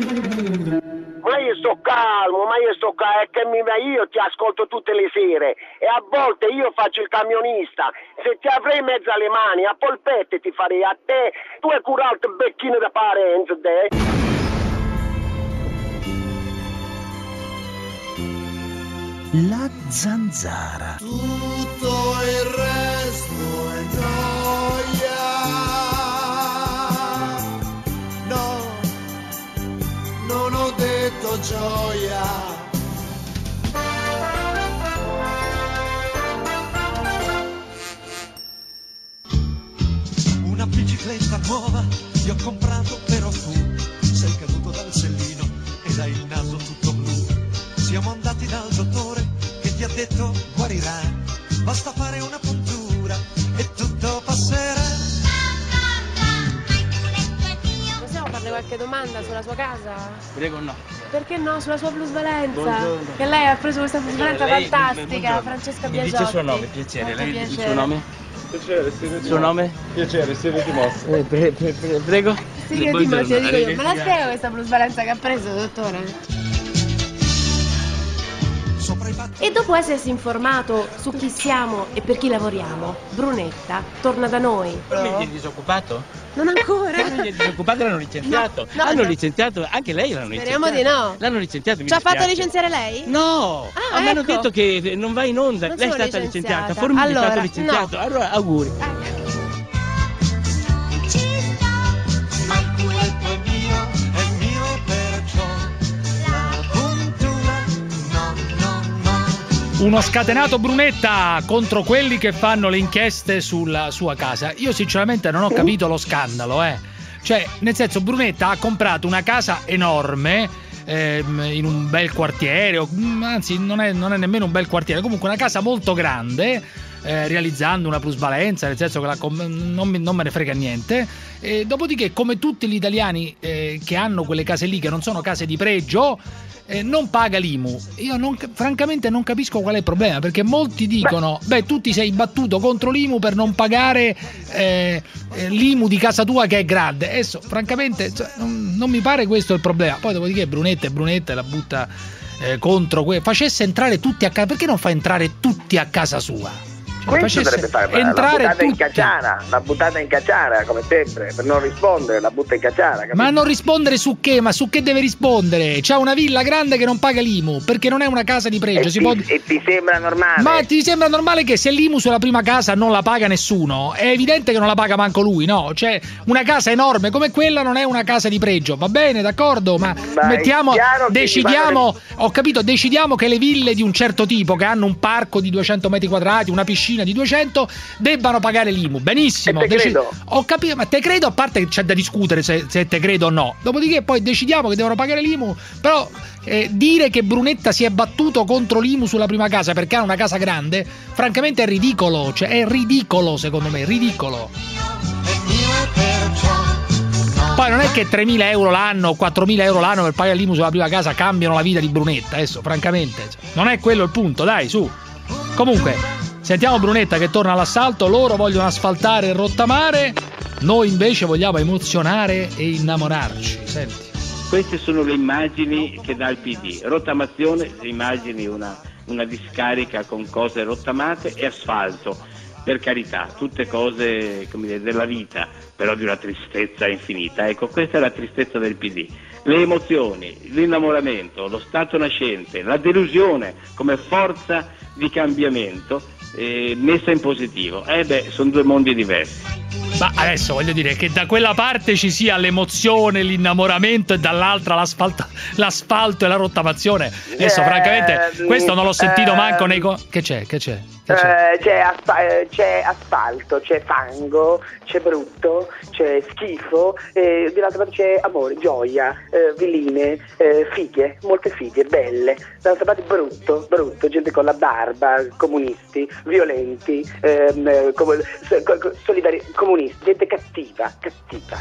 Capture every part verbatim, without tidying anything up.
Ma io sto calmo, ma io sto calmo, è che mi, io ti ascolto tutte le sere e a volte io faccio il camionista. Se ti avrei in mezzo alle mani, a polpette ti farei a te, tu hai curato il becchino da Parenzo, te. La zanzara. Tutto il resto è gioia. No, non ho detto gioia. Una bicicletta nuova ti ho comprato, però tu sei caduto dal sellino ed hai il naso tutto blu. Siamo andati dal dottore che ti ha detto guarirai, basta fare una puntura e tutto passerà. Possiamo farle qualche domanda sulla sua casa? Prego, no. Perché no? Sulla sua plusvalenza? Buongiorno. Che lei ha preso questa plusvalenza Lei- fantastica, buongiorno. Francesca Mi Biagiotti. dice il suo nome, piacere. Molto Lei dice il piacere. suo nome? Piacere, Silvio Il suo nome? Piacere, Silvio Timossi. Eh, pre- pre- pre- prego. Sì, che ti dico io. Me la spiego questa plusvalenza che ha preso, dottore? E dopo essersi informato su chi siamo e per chi lavoriamo, Brunetta torna da noi. Non è disoccupato? Non ancora? Non è disoccupato, l'hanno licenziato. No, no, Hanno no. licenziato, anche lei l'hanno Speriamo licenziato. di no. L'hanno licenziato, mi Ci ha fatto dispiace. licenziare lei? No! Ah, mi hanno ecco. detto che non va in onda. Non lei è sono stata licenziata. licenziata. Formini è Allora, stato licenziato. no. Allora, auguri. Ma il culetto è mio, è mio perciò. La puntura, no, no, no. Uno scatenato Brunetta contro quelli che fanno le inchieste sulla sua casa. Io sinceramente non ho capito lo scandalo, eh. Cioè, nel senso, Brunetta ha comprato una casa enorme ehm, in un bel quartiere, o, anzi non è, non è nemmeno un bel quartiere, comunque una casa molto grande, eh, realizzando una plusvalenza, nel senso che la com- non, mi- non me ne frega niente. E dopodiché, come tutti gli italiani eh, che hanno quelle case lì, che non sono case di pregio, eh, non paga l'I M U. Io non, francamente non capisco qual è il problema, perché molti dicono beh, tu ti sei battuto contro l'I M U per non pagare eh, eh, l'I M U di casa tua che è grande. Adesso francamente cioè, non, non mi pare questo il problema. Poi dopodiché Brunetta e Brunetta la butta eh, contro que- facesse entrare tutti a casa. Perché non fa entrare tutti a casa sua? Cioè, Questo dovrebbe fare la entrare buttata in tutti. cacciara, la buttata in cacciara come sempre, per non rispondere, la butta in cacciara, capito? Ma non rispondere su che? Ma su che deve rispondere? C'ha una villa grande che non paga l'I M U perché non è una casa di pregio. E Si ti, può... e ti sembra normale? Ma ti sembra normale che se l'I M U sulla prima casa non la paga nessuno? È evidente che non la paga manco lui, no? Cioè, una casa enorme come quella non è una casa di pregio, va bene, d'accordo? Ma, Ma mettiamo, è chiaro che decidiamo, ti ho capito, decidiamo che le ville di un certo tipo, che hanno un parco di duecento metri quadrati, una piscina di duecento, debbano pagare l'I M U. Benissimo. E te credo. Ho capito, ma te credo, a parte che c'è da discutere se, se te credo o no. Dopodiché poi decidiamo che devono pagare l'I M U, però eh, dire che Brunetta si è battuto contro l'I M U sulla prima casa perché ha una casa grande, francamente è ridicolo, cioè è ridicolo secondo me, ridicolo. Poi non è che tremila euro l'anno o quattromila euro l'anno per pagare l'I M U sulla prima casa cambiano la vita di Brunetta, adesso francamente cioè, non è quello il punto, dai, su. Comunque sentiamo Brunetta che torna all'assalto. Loro vogliono asfaltare e rottamare, noi invece vogliamo emozionare e innamorarci. Senti. Queste sono le immagini che dà il P D. Rottamazione, immagini una, una discarica con cose rottamate, e asfalto, per carità, tutte cose, come dire, della vita, però di una tristezza infinita. Ecco, questa è la tristezza del P D. Le emozioni, l'innamoramento, lo stato nascente, la delusione come forza di cambiamento eh, messa in positivo. Eh beh, sono due mondi diversi. Ma adesso voglio dire che da quella parte ci sia l'emozione, l'innamoramento e dall'altra l'asfalto, l'asfalto e la rottamazione. Adesso Eh, francamente questo non l'ho sentito eh, manco nei co- Che c'è? Che c'è? Che c'è? Eh, c'è, asfa- eh, c'è asfalto, c'è fango, c'è brutto, c'è schifo, e dall'altra parte c'è amore, gioia, eh, veline, eh, fighe, molte fighe, belle. Dall'altra parte brutto, brutto, gente con la barba, comunisti, violenti, ehm, eh, com- solidari- comunisti, gente cattiva, cattiva.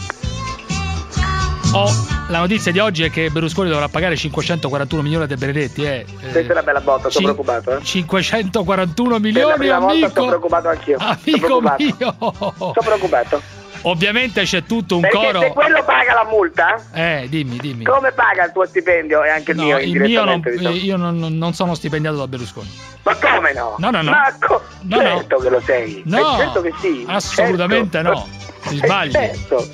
Oh, la notizia di oggi è che Berlusconi dovrà pagare cinquecentoquarantuno milioni de Benedetti. Eh. Questa è una bella botta, sono Cin- preoccupato. Eh. cinquecentoquarantuno Per la milioni, prima volta amico. sono preoccupato anch'io. Amico sono preoccupato. mio. Sono preoccupato. ovviamente c'è tutto un Perché coro. se quello paga la multa, Eh, dimmi, dimmi. come paga il tuo stipendio e anche il No, mio il mio non, indirettamente? diciamo? io non, non sono stipendiato da Berlusconi. Ma come no? No, no, no. Ma co- No, certo no. che lo sei. No, Eh, certo che sì. assolutamente certo. no. Ti Eh, sbagli. certo.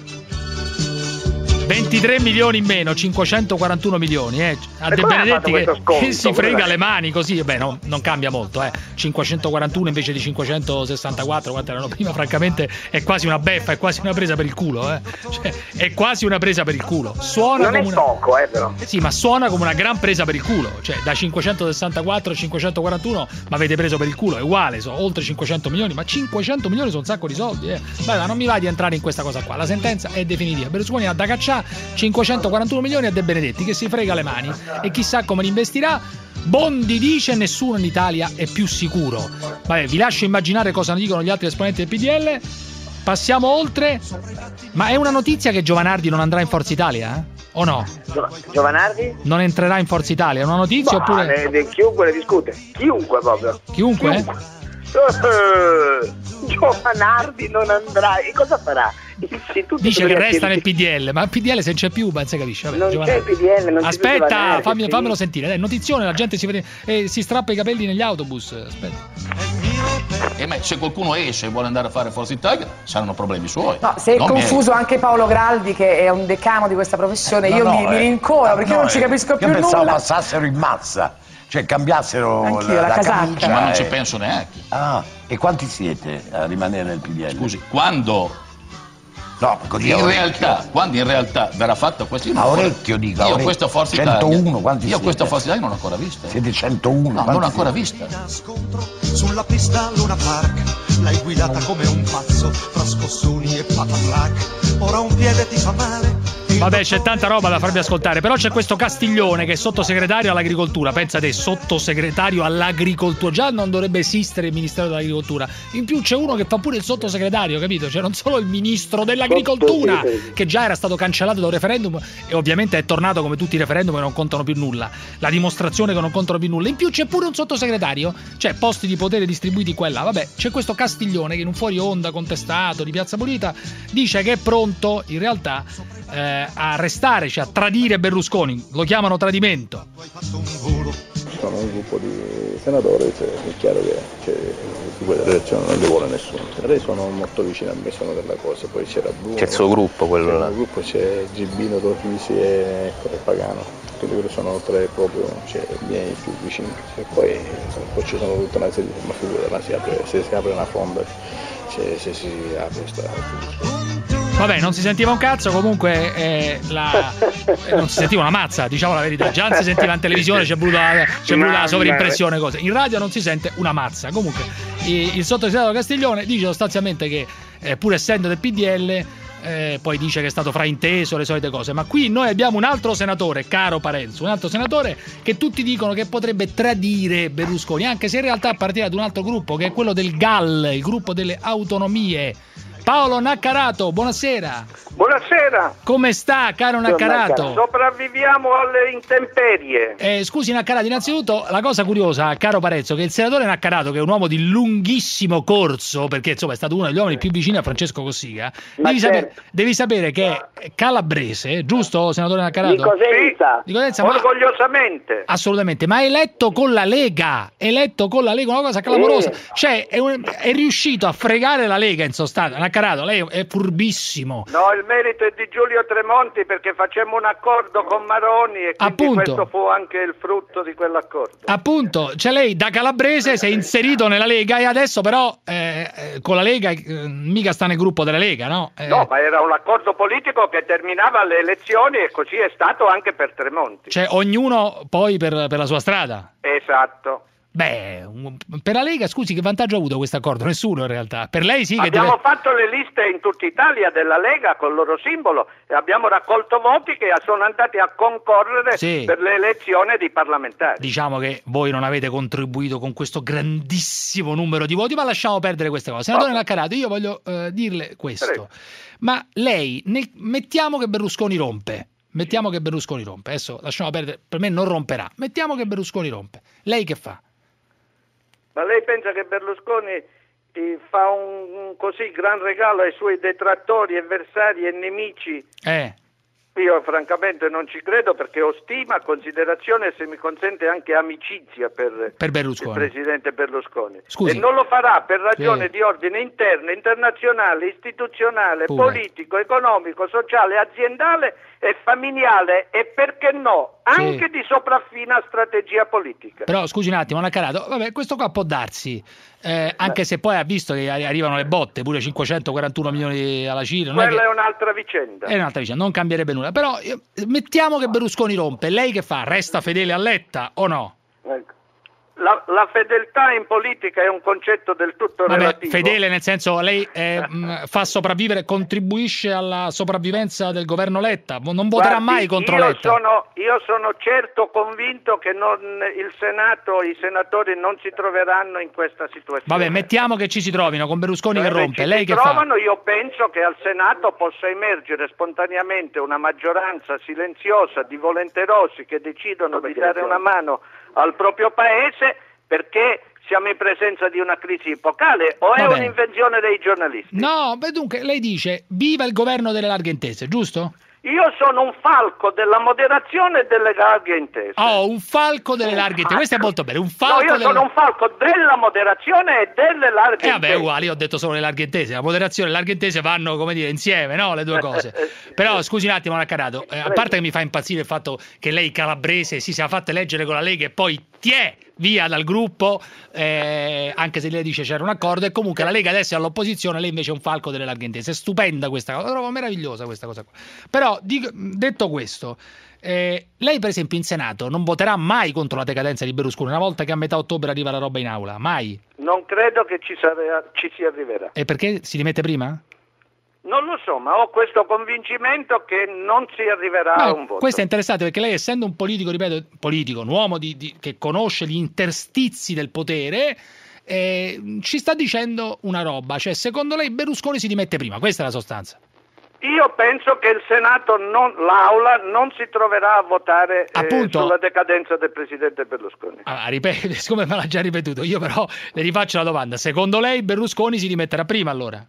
ventitré milioni in meno, cinquecentoquarantuno milioni, eh. A E De come ha Benedetti fatto che, questo sconto? che si frega Come le mani così, beh, no, non cambia molto, eh. cinquecentoquarantuno invece di cinquecentosessantaquattro, quanto erano prima, francamente è quasi una beffa, è quasi una presa per il culo, eh. Cioè, è quasi una presa per il culo. Suona Non è come una... poco, eh, però. Sì, ma suona come una gran presa per il culo. Cioè, da cinquecentosessantaquattro a cinquecentoquarantuno mi avete preso per il culo, è uguale, sono oltre cinquecento milioni, ma cinquecento milioni sono un sacco di soldi, eh. Beh, ma non mi va di entrare in questa cosa qua. La sentenza è definitiva. Berlusconi ha da cacciare cinquecentoquarantuno milioni a De Benedetti, che si frega le mani e chissà come li investirà. Bondi dice nessuno in Italia è più sicuro. Vabbè, vi lascio immaginare cosa ne dicono gli altri esponenti del P D L. Passiamo oltre. Ma è una notizia che Giovanardi non andrà in Forza Italia, eh? O no? Gio- Giovanardi? Non entrerà in Forza Italia, è una notizia Ma, oppure ne- ne- chiunque ne discute. Chiunque proprio. chiunque? eh? Eh, Giovanardi non andrà. E cosa farà? Istituto Dice che Superiore resta nel Scientifico. P D L, ma il P D L se non c'è più, ma non si capisce. Vabbè, Non Giovanardi. c'è il P D L, non c'è Aspetta, più Giovanardi, fammi, sì. fammelo sentire. Dai, notizione, la gente si, vede, eh, si strappa i capelli negli autobus. Aspetta. E beh, se qualcuno esce e vuole andare a fare Forza Italia, saranno problemi suoi. No, se è non confuso miei. anche Paolo Graldi, che è un decano di questa professione, No, io no, mi, mi eh. rincoro perché No, io non ci eh, capisco più Io pensavo nulla. passassero in mazza, cioè cambiassero Anch'io, la, la la casacca. camicia. Ma non eh. ci penso neanche. Ah, e quanti siete a rimanere nel P D L? Scusi, quando No, così a in orecchio. realtà, quando in realtà verrà fatta questa io non A ho ancora- orecchio, dico, a Io orecchio. questa Forza centouno, Italia. quanti Io siete? questa Forza Italia non l'ho ancora vista. Siete centouno? No, non quanti l'ho ancora siete? vista. Scontro sulla pista Luna Park, l'hai guidata come un pazzo fra scossoni e pataflac. Ora un piede ti fa male. Vabbè, c'è tanta roba da farvi ascoltare, però c'è questo Castiglione che è sottosegretario all'agricoltura. Pensa te, sottosegretario all'agricoltura. Già non dovrebbe esistere il Ministero dell'Agricoltura. In più c'è uno che fa pure il sottosegretario, capito? Cioè non solo il ministro dell'agricoltura, che già era stato cancellato da un referendum e ovviamente è tornato come tutti i referendum che non contano più nulla. La dimostrazione che non contano più nulla. In più c'è pure un sottosegretario, cioè posti di potere distribuiti qua e là. Vabbè, c'è questo Castiglione che in un fuori onda contestato di Piazza Pulita dice che è pronto in realtà eh, a restare, cioè a tradire Berlusconi. Lo chiamano tradimento. Sono un gruppo di senatori, cioè, è chiaro che cioè, di quelle elezioni non le vuole nessuno. Lei sono molto vicino a me, sono della cosa, poi c'era Bruno. C'è il suo gruppo, quello c'è là. il gruppo c'è Gibbino, Torrisi e, e Pagano. Quindi quelli sono tre proprio cioè, miei più vicini. E poi, poi ci sono tutta una serie di ma figura, si apre, se si apre una fonda, cioè, se si apre sta. Vabbè, non si sentiva un cazzo, comunque eh, la... eh, non si sentiva una mazza, diciamo la verità. Già non si sentiva in televisione, c'è voluta, c'è voluta la sovraimpressione, cose. In radio non si sente una mazza. Comunque il, il sottosegretario Castiglione dice sostanzialmente che eh, pur essendo del P D L eh, poi dice che è stato frainteso, le solite cose. Ma qui noi abbiamo un altro senatore, caro Parenzo, un altro senatore che tutti dicono che potrebbe tradire Berlusconi, anche se in realtà appartiene ad un altro gruppo, che è quello del G A L, il gruppo delle autonomie. Paolo Naccarato, buonasera. Buonasera. Come sta, caro Naccarato? Sopravviviamo alle intemperie. Eh, scusi Naccarato, innanzitutto la cosa curiosa, caro Parezzo, che il senatore Naccarato, che è un uomo di lunghissimo corso, perché insomma è stato uno degli uomini più vicini a Francesco Cossiga, devi, certo. sapere, devi sapere che è calabrese, giusto senatore Naccarato? Di Cosenza. Di Cosenza, ma... orgogliosamente. Assolutamente, ma è eletto con la Lega, eletto con la Lega, una cosa clamorosa. Sì. Cioè è, un, è riuscito a fregare la Lega in sostanza. Naccarato, lei è furbissimo. No, il merito è di Giulio Tremonti perché facemmo un accordo con Maroni e quindi Appunto. questo fu anche il frutto di quell'accordo. Appunto, cioè lei da calabrese si è inserito nella Lega e adesso però eh, eh, con la Lega eh, mica sta nel gruppo della Lega, no? Eh, No, ma era un accordo politico che terminava le elezioni e così è stato anche per Tremonti. Cioè ognuno poi per, per la sua strada. Esatto. Beh, un- per la Lega, scusi, che vantaggio ha avuto questo accordo? Nessuno in realtà. Per lei sì che Abbiamo deve... fatto le liste in tutta Italia della Lega con il loro simbolo e abbiamo raccolto voti che sono andati a concorrere Sì. per le elezioni di parlamentari. Diciamo che voi non avete contribuito con questo grandissimo numero di voti, ma lasciamo perdere queste cose. Senatore Naccarato, io voglio eh, dirle questo. Prego. Ma lei, ne- mettiamo che Berlusconi rompe. Mettiamo che Berlusconi rompe. Adesso lasciamo perdere, per me non romperà. Mettiamo che Berlusconi rompe. Lei che fa? Ma lei pensa che Berlusconi eh, fa un, un così gran regalo ai suoi detrattori, avversari e nemici. Eh. Io francamente non ci credo, perché ho stima, considerazione e, se mi consente, anche amicizia per, per Berlusconi. il presidente Berlusconi. Scusi. E non lo farà per ragione Sì. di ordine interno, internazionale, istituzionale, Pure. politico, economico, sociale, aziendale e familiare, e perché no, anche Sì. di sopraffina strategia politica. Però scusi un attimo, Naccarato, vabbè, questo qua può darsi, eh, anche se poi ha visto che arri- arrivano le botte, pure cinquecentoquarantuno milioni alla Cina. Non è Quella che- è un'altra vicenda. È un'altra vicenda, non cambierebbe nulla. Però io- mettiamo che Berlusconi rompe, lei che fa? Resta fedele a Letta o no? Ecco. La, la fedeltà in politica è un concetto del tutto Vabbè, relativo. fedele nel senso, lei eh, mh, fa sopravvivere, contribuisce alla sopravvivenza del governo Letta, non voterà Guardi, mai contro io Letta. Sono, io sono certo convinto che non, il Senato, i senatori non si troveranno in questa situazione. Vabbè, mettiamo che ci si trovino con Berlusconi che Cioè, rompe, ci lei si che trovano, io penso che al Senato possa emergere spontaneamente una maggioranza silenziosa di volenterosi che decidono di dare una mano al proprio paese, perché siamo in presenza di una crisi epocale, o è Va bene. un'invenzione dei giornalisti? fa? No, beh, dunque, lei dice, viva il governo delle larghe intese, giusto? Io sono un falco della moderazione e delle larghe intese. Oh, un falco delle larghe intese, questo è molto bene, un falco No, io delle... sono un falco della moderazione e delle larghe Eh vabbè, intese. uguali, io ho detto solo le larghe intese, la moderazione e le larghe intese vanno, come dire, insieme, no? Le due cose. Però, scusi un attimo, Naccarato, eh, a parte che mi fa impazzire il fatto che lei calabrese si sia fatta eleggere con la Lega e poi tiè via dal gruppo, eh, anche se lei dice c'era un accordo, e comunque la Lega adesso è all'opposizione, lei invece è un falco delle larghe intese. È stupenda questa cosa, la trovo meravigliosa questa cosa qua. Però, dico, detto questo, eh, lei per esempio in Senato non voterà mai contro la decadenza di Berlusconi, una volta che a metà ottobre arriva la roba in aula, mai? Non credo che ci, sarà, ci si arriverà. E perché si rimette prima? Non lo so, ma ho questo convincimento che non si arriverà No, a un voto. questo è interessante perché lei, essendo un politico, ripeto, politico, un uomo di, di, che conosce gli interstizi del potere, eh, ci sta dicendo una roba, cioè secondo lei Berlusconi si dimette prima, questa è la sostanza. Io penso che il Senato, non, l'Aula, non si troverà a votare eh, Appunto. sulla decadenza del Presidente Berlusconi. Ah, ripeto, siccome me l'ha già ripetuto, io però le rifaccio la domanda, secondo lei Berlusconi si dimetterà prima allora?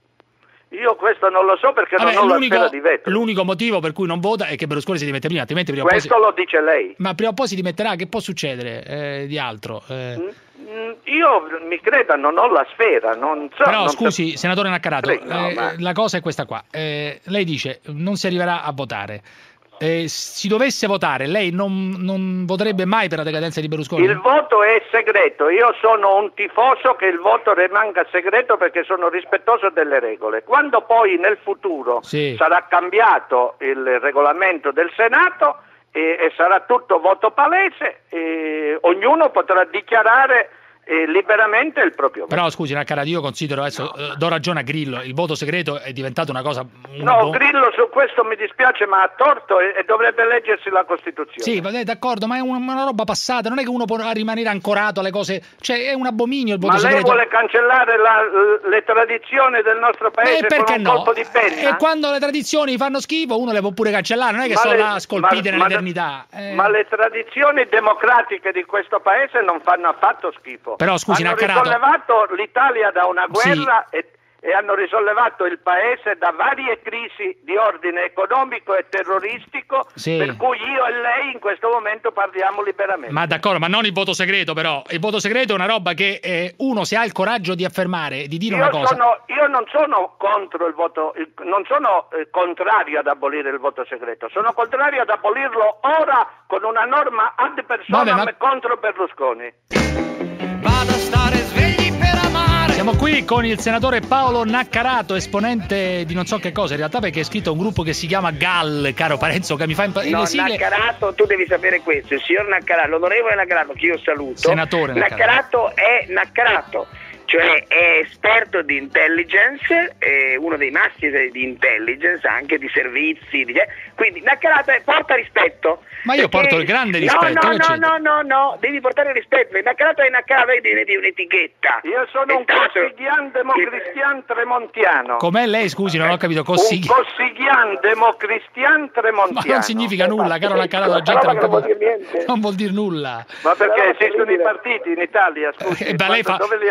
Io questo non lo so perché Vabbè, non ho la l'unico, sfera di vetro. l'unico motivo per cui non vota è che Berlusconi si dimette prima, altrimenti prima o poi Questo si... lo dice lei. Ma prima o poi si dimetterà, che può succedere eh, di altro? Eh... Mm, Io, mi creda, non ho la sfera. Non so, Però non scusi, so... senatore Naccarato, Prego, no, eh, ma- la cosa è questa qua. Eh, lei dice non si arriverà a votare. Eh, si dovesse votare, lei non, non voterebbe mai per la decadenza di Berlusconi? Il voto è segreto, io sono un tifoso che il voto rimanga segreto perché sono rispettoso delle regole. Quando poi nel futuro Sì. sarà cambiato il regolamento del Senato e, e sarà tutto voto palese, e ognuno potrà dichiarare eh, liberamente il proprio voto. Però scusi Naccarato, io considero, adesso eh, do ragione a Grillo, il voto segreto è diventato una cosa... una No, bo- Grillo su questo mi dispiace, ma ha torto e, e dovrebbe leggersi la Costituzione. Sì, va bene, d'accordo, ma è una, una roba passata, non è che uno può rimanere ancorato alle cose, cioè è un abominio il voto Ma lei segreto. vuole cancellare la- le tradizioni del nostro paese Eh, perché con un no? colpo di penna? E quando le tradizioni fanno schifo uno le può pure cancellare, non è che Ma sono le- là scolpite ma- ma- nell'eternità. Eh. Ma le tradizioni democratiche di questo paese non fanno affatto schifo. Però, scusi, hanno Naccarato- risollevato l'Italia da una Sì. guerra e, e hanno risollevato il paese da varie crisi di ordine economico e terroristico, Sì. per cui io e lei in questo momento parliamo liberamente. Ma d'accordo, ma non il voto segreto però. Il voto segreto è una roba che eh, uno se ha il coraggio di affermare, di dire Io, una cosa... sono, io non sono contro il voto, il- non sono eh, contrario ad abolire il voto segreto, sono contrario ad abolirlo ora con una norma ad personam Vabbè, ma- contro Berlusconi. Vado a stare svegli per amare. Siamo qui con il senatore Paolo Naccarato, esponente di non so che cosa, in realtà perché è iscritto a un gruppo che si chiama G A L, caro Parenzo, che mi fa impazzire. No, le sigle... Naccarato, tu devi sapere questo, il signor Naccarato, l'onorevole Naccarato, che io saluto, Senatore Naccarato. Naccarato è Naccarato, cioè è esperto di intelligence, è uno dei massimi di intelligence, anche di servizi, di... quindi Naccarato è, porta rispetto. Ma io perché- porto il grande rispetto, No, che no, no, c'entra? no, no, no, devi portare rispetto, perché Naccarato è Naccarato, vedi, vedi un'etichetta. Io sono È un stato- cossiglian democristian tremontiano. Com'è lei, scusi, non ho capito, Un così... cossiglian democristian tremontiano. Ma non significa nulla, caro Naccarato, la gente non capisce. Non vuol dire nulla. Ma perché esistono i partiti in Italia, scusi? Eh, beh, lei fa- Dove li ha trovati?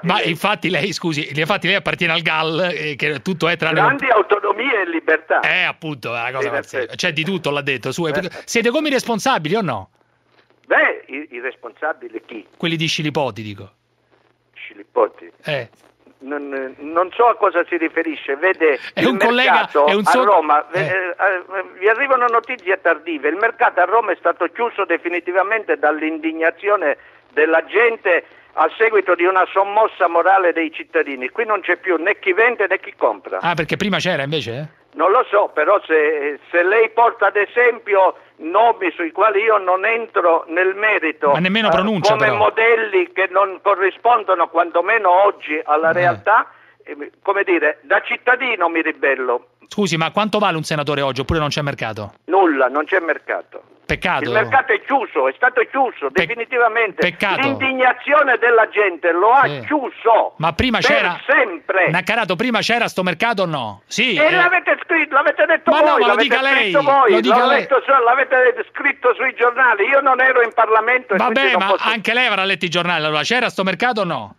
Ma lei. infatti lei, scusi, infatti lei appartiene al G A L, eh, che tutto è tranne... Grandi autonomie e libertà. Eh, appunto, è una cosa In pazzesca. effetti. C'è di tutto, l'ha detto. Su, Eh. siete come i responsabili o no? Beh, i, i responsabili chi? Quelli di Scilipoti, dico. Scilippotti. Eh. Non, non so a cosa si riferisce, vede È il un collega- mercato è un suo- a Roma, eh. eh, eh, vi arrivano notizie tardive, il mercato a Roma è stato chiuso definitivamente dall'indignazione della gente a seguito di una sommossa morale dei cittadini, qui non c'è più né chi vende né chi compra. Ah, perché prima c'era invece? Eh? Non lo so, però se, se lei porta ad esempio nomi sui quali io non entro nel merito, Ma nemmeno eh, pronuncia, come però. modelli che non corrispondono quantomeno oggi alla Eh. realtà, eh, come dire, da cittadino mi ribello. Scusi, ma quanto vale un senatore oggi oppure non c'è mercato? Nulla, non c'è mercato. Peccato. Il mercato è chiuso, è stato chiuso definitivamente. peccato. L'indignazione della gente lo ha Eh. chiuso. Ma prima per c'era... sempre. Naccarato, prima c'era sto mercato o no? Sì. E eh. l'avete scritto, l'avete detto Ma no, voi, ma lo l'avete dica lei, scritto voi, lo dica l'ho lei. letto su- l'avete scritto sui giornali, io non ero in Parlamento e quindi Vabbè, non ma posso... anche lei avrà letto i giornali, allora c'era sto mercato o no?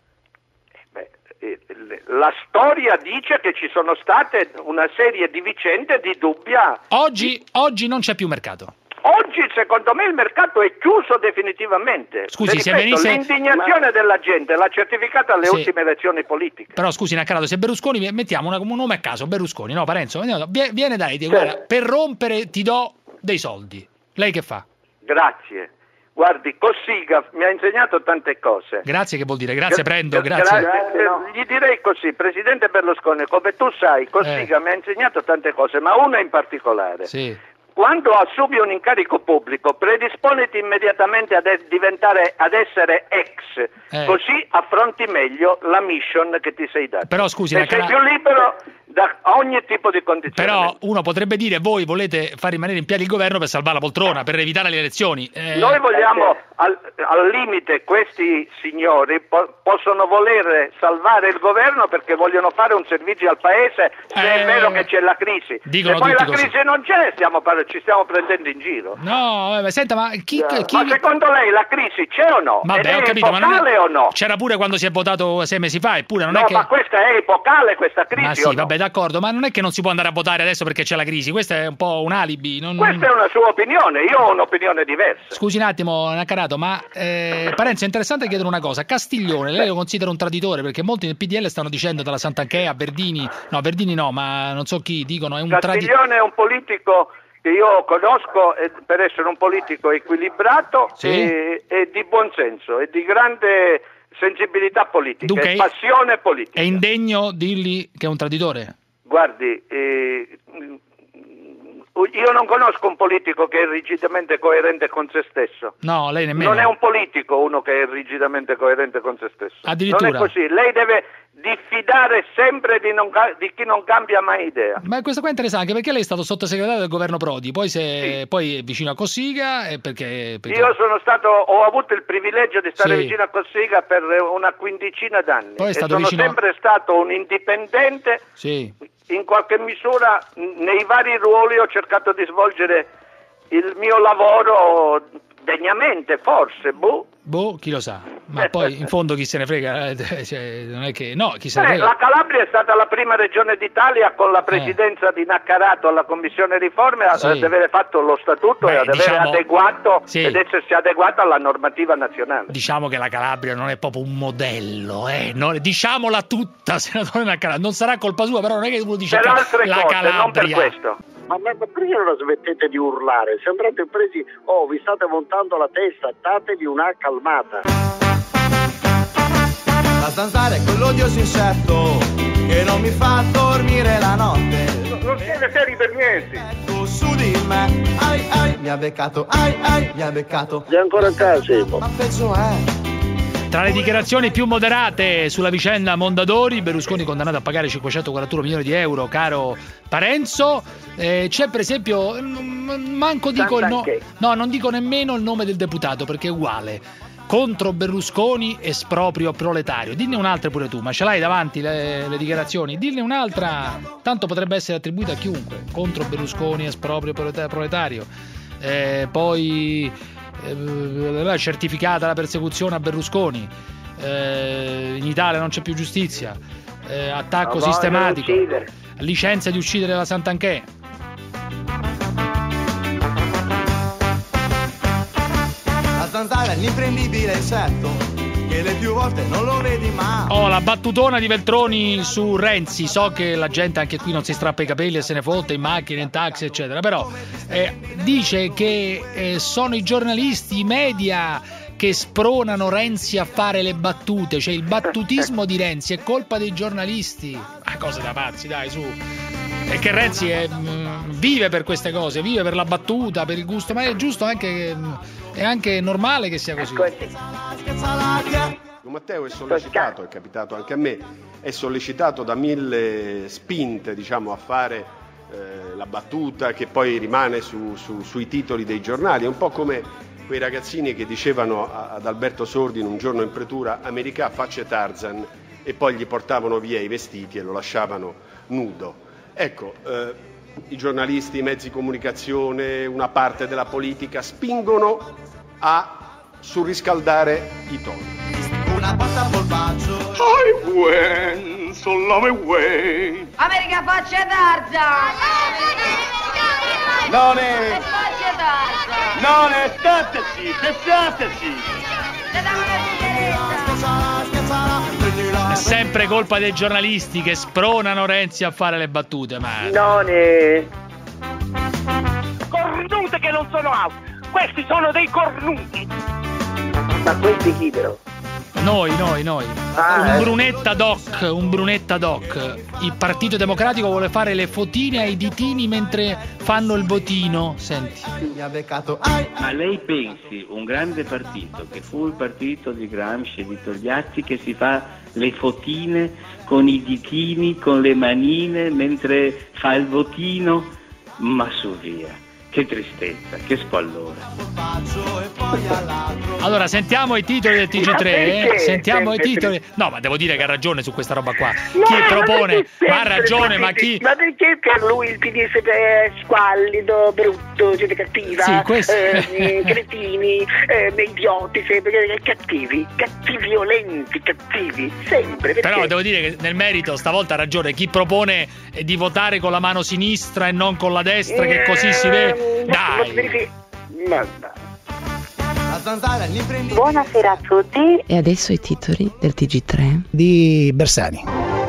Eh, La storia dice che ci sono state una serie di vicende di dubbia. Oggi, oggi non c'è più mercato. Oggi secondo me il mercato è chiuso definitivamente. Scusi, Le se ripeto, venisse- l'indignazione della gente l'ha certificata alle Sì. ultime elezioni politiche. Però scusi, Naccarato, se Berlusconi, mettiamo una- un nome a caso, Berlusconi, no, Parenzo, vediamo, vie- viene da lei, dice, guarda, per rompere ti do dei soldi. Lei che fa? Grazie. Guardi, Cossiga mi ha insegnato tante cose. Grazie che vuol dire? Grazie, Gra- prendo, gra- grazie. eh, Gli direi così, Presidente Berlusconi, come tu sai, Cossiga Eh. mi ha insegnato tante cose, ma una in particolare. Sì. Quando assumi un incarico pubblico, predisponiti immediatamente ad e- diventare, ad essere ex, Eh. così affronti meglio la mission che ti sei data. Però, scusi, e la sei cara- più libero da ogni tipo di condizione. Però uno potrebbe dire, voi volete far rimanere in piedi il governo per salvare la poltrona, per evitare le elezioni. Eh, Noi vogliamo, al, al limite, questi signori po- possono voler salvare il governo perché vogliono fare un servizio al paese se Eh, è vero che c'è la crisi. dicono Se poi tutti la così. crisi non c'è, stiamo par- ci stiamo prendendo in giro. No, eh, ma senta, ma chi... chi- Ma secondo lei la crisi c'è o no? Ed Vabbè, è ho capito, ma non epocale è... o no? C'era pure quando si è votato sei mesi fa, eppure non No, è che... ma questa è epocale, questa crisi Ma o sì, no? vabbè, d'accordo, ma non è che non si può andare a votare adesso perché c'è la crisi, questo è un po' un alibi. Non... Questa è una sua opinione, io ho un'opinione diversa. Scusi un attimo, Naccarato, ma eh, Parenzo, è interessante chiedere una cosa. Castiglione, lei lo considera un traditore? Perché molti nel P D L stanno dicendo dalla Santanchè a Verdini, no, Verdini no, ma non so chi, dicono è un traditore. Castiglione è un politico che io conosco eh, per essere un politico equilibrato Sì. e, e di buonsenso e di grande sensibilità politica Dunque, e passione politica. È indegno dirgli che è un traditore? Guardi, eh, io non conosco un politico che è rigidamente coerente con se stesso. No, lei nemmeno. Non è un politico uno che è rigidamente coerente con se stesso. Addirittura. Non è così. Lei deve diffidare sempre di, non ca- di chi non cambia mai idea. Ma questo qua è interessante anche perché lei è stato sottosegretario del governo Prodi, poi, se, poi è vicino a Cossiga e perché, perché... Io sono stato, ho avuto il privilegio di stare Sì. vicino a Cossiga per una quindicina d'anni Poi è e stato sono vicino a- sempre stato un indipendente. Sì. In qualche misura n- nei vari ruoli ho cercato di svolgere il mio lavoro degnamente, forse, boh. Boh, chi lo sa. Ma poi in fondo chi se ne frega, eh, cioè, non è che no, chi se ne Eh, frega. la Calabria è stata la prima regione d'Italia con la presidenza di Naccarato alla Commissione Riforme Sì. ad aver fatto lo statuto Beh, e ad aver diciamo- adeguato Sì. ed essersi adeguata alla normativa nazionale. Diciamo che la Calabria non è proprio un modello, eh. non- diciamola tutta, senatore Naccarato. Non sarà colpa sua, però non è che uno dice Per che altre la cose, Calabria. non per questo. Ma, ma perché non smettete di urlare? Sembrate presi, oh, vi state montando la testa, datevi una calmata. A stanzare quell'odioso insetto che non mi fa dormire la notte. Non siete seri per niente. Ecco su di me, ai ai, mi ha beccato, ai ai, mi ha beccato. Sei ancora a casa, Ma peggio è. Tra le dichiarazioni più moderate sulla vicenda Mondadori, Berlusconi condannato a pagare cinquecentoquarantuno milioni di euro, caro Parenzo, eh, c'è per esempio, mm, manco dico il nome, no, non dico nemmeno il nome del deputato perché è uguale. Contro Berlusconi esproprio proletario. Dinne un'altra pure tu, ma ce l'hai davanti le, le dichiarazioni? Dinne un'altra, tanto potrebbe essere attribuita a chiunque. Contro Berlusconi esproprio proletario. Eh, poi eh, certificata la persecuzione a Berlusconi. eh, in Italia non c'è più giustizia, eh, attacco Ma sistematico, vogliono uccidere. licenza di uccidere la Santanchè. La zanzara è l'imprendibile insetto che le più volte non lo vedi mai. Oh, la battutona di Veltroni su Renzi. So che la gente anche qui non si strappa i capelli e se ne fotte in macchina, in taxi, eccetera. Però eh, dice che eh, sono i giornalisti, i media che spronano Renzi a fare le battute. Cioè il battutismo di Renzi è colpa dei giornalisti. Ma cose da pazzi, dai, su. E che Renzi è, mh, vive per queste cose, vive per la battuta, per il gusto, ma è giusto anche che, mh, è anche normale che sia così. Matteo è sollecitato, è capitato anche a me, è sollecitato da mille spinte, diciamo, a fare eh, la battuta che poi rimane su, su, sui titoli dei giornali. È un po' come quei ragazzini che dicevano ad Alberto Sordi in Un giorno in pretura: America faccia Tarzan, e poi gli portavano via i vestiti e lo lasciavano nudo. Ecco, eh, i giornalisti, i mezzi di comunicazione, una parte della politica spingono a surriscaldare i toni. Una botta polpaccio. I went so long away. America faccia Tarzan! Non è... Faccia Tarzan! Non è... State zitte, state È sempre colpa dei giornalisti che spronano Renzi a fare le battute, ma... Non è... Cornute che non sono altro! Questi sono dei cornuti! Ma questi chi però? Noi, noi, noi. Ah, un eh. Brunetta doc, un Brunetta doc. Il Partito Democratico vuole fare le fotine ai ditini mentre fanno il votino. Senti. Mi ha beccato. Ma lei pensi, un grande partito, che fu il partito di Gramsci e di Togliatti, che si fa le fotine con i ditini, con le manine, mentre fa il votino? Ma su via. Che tristezza, che squallore. Allora, sentiamo i titoli del T G tre. perché? Eh? Sentiamo Sempre i titoli. No, ma devo dire che ha ragione su questa roba qua. No, chi ma propone, perché ma ha sempre ragione, il ma P D? chi. Ma perché per lui il P D è squallido, brutto, gente cattiva, Sì, questo- eh, cretini, eh, idioti, sempre cattivi, cattivi, violenti, cattivi, sempre. Perché? Però devo dire che nel merito stavolta ha ragione. Chi propone eh, di votare con la mano sinistra e non con la destra, che così si vede. Eh, Dai. Ma dai. La zanzara è l'imprendibile. Buonasera a tutti. E adesso i titoli del T G tre di Bersani.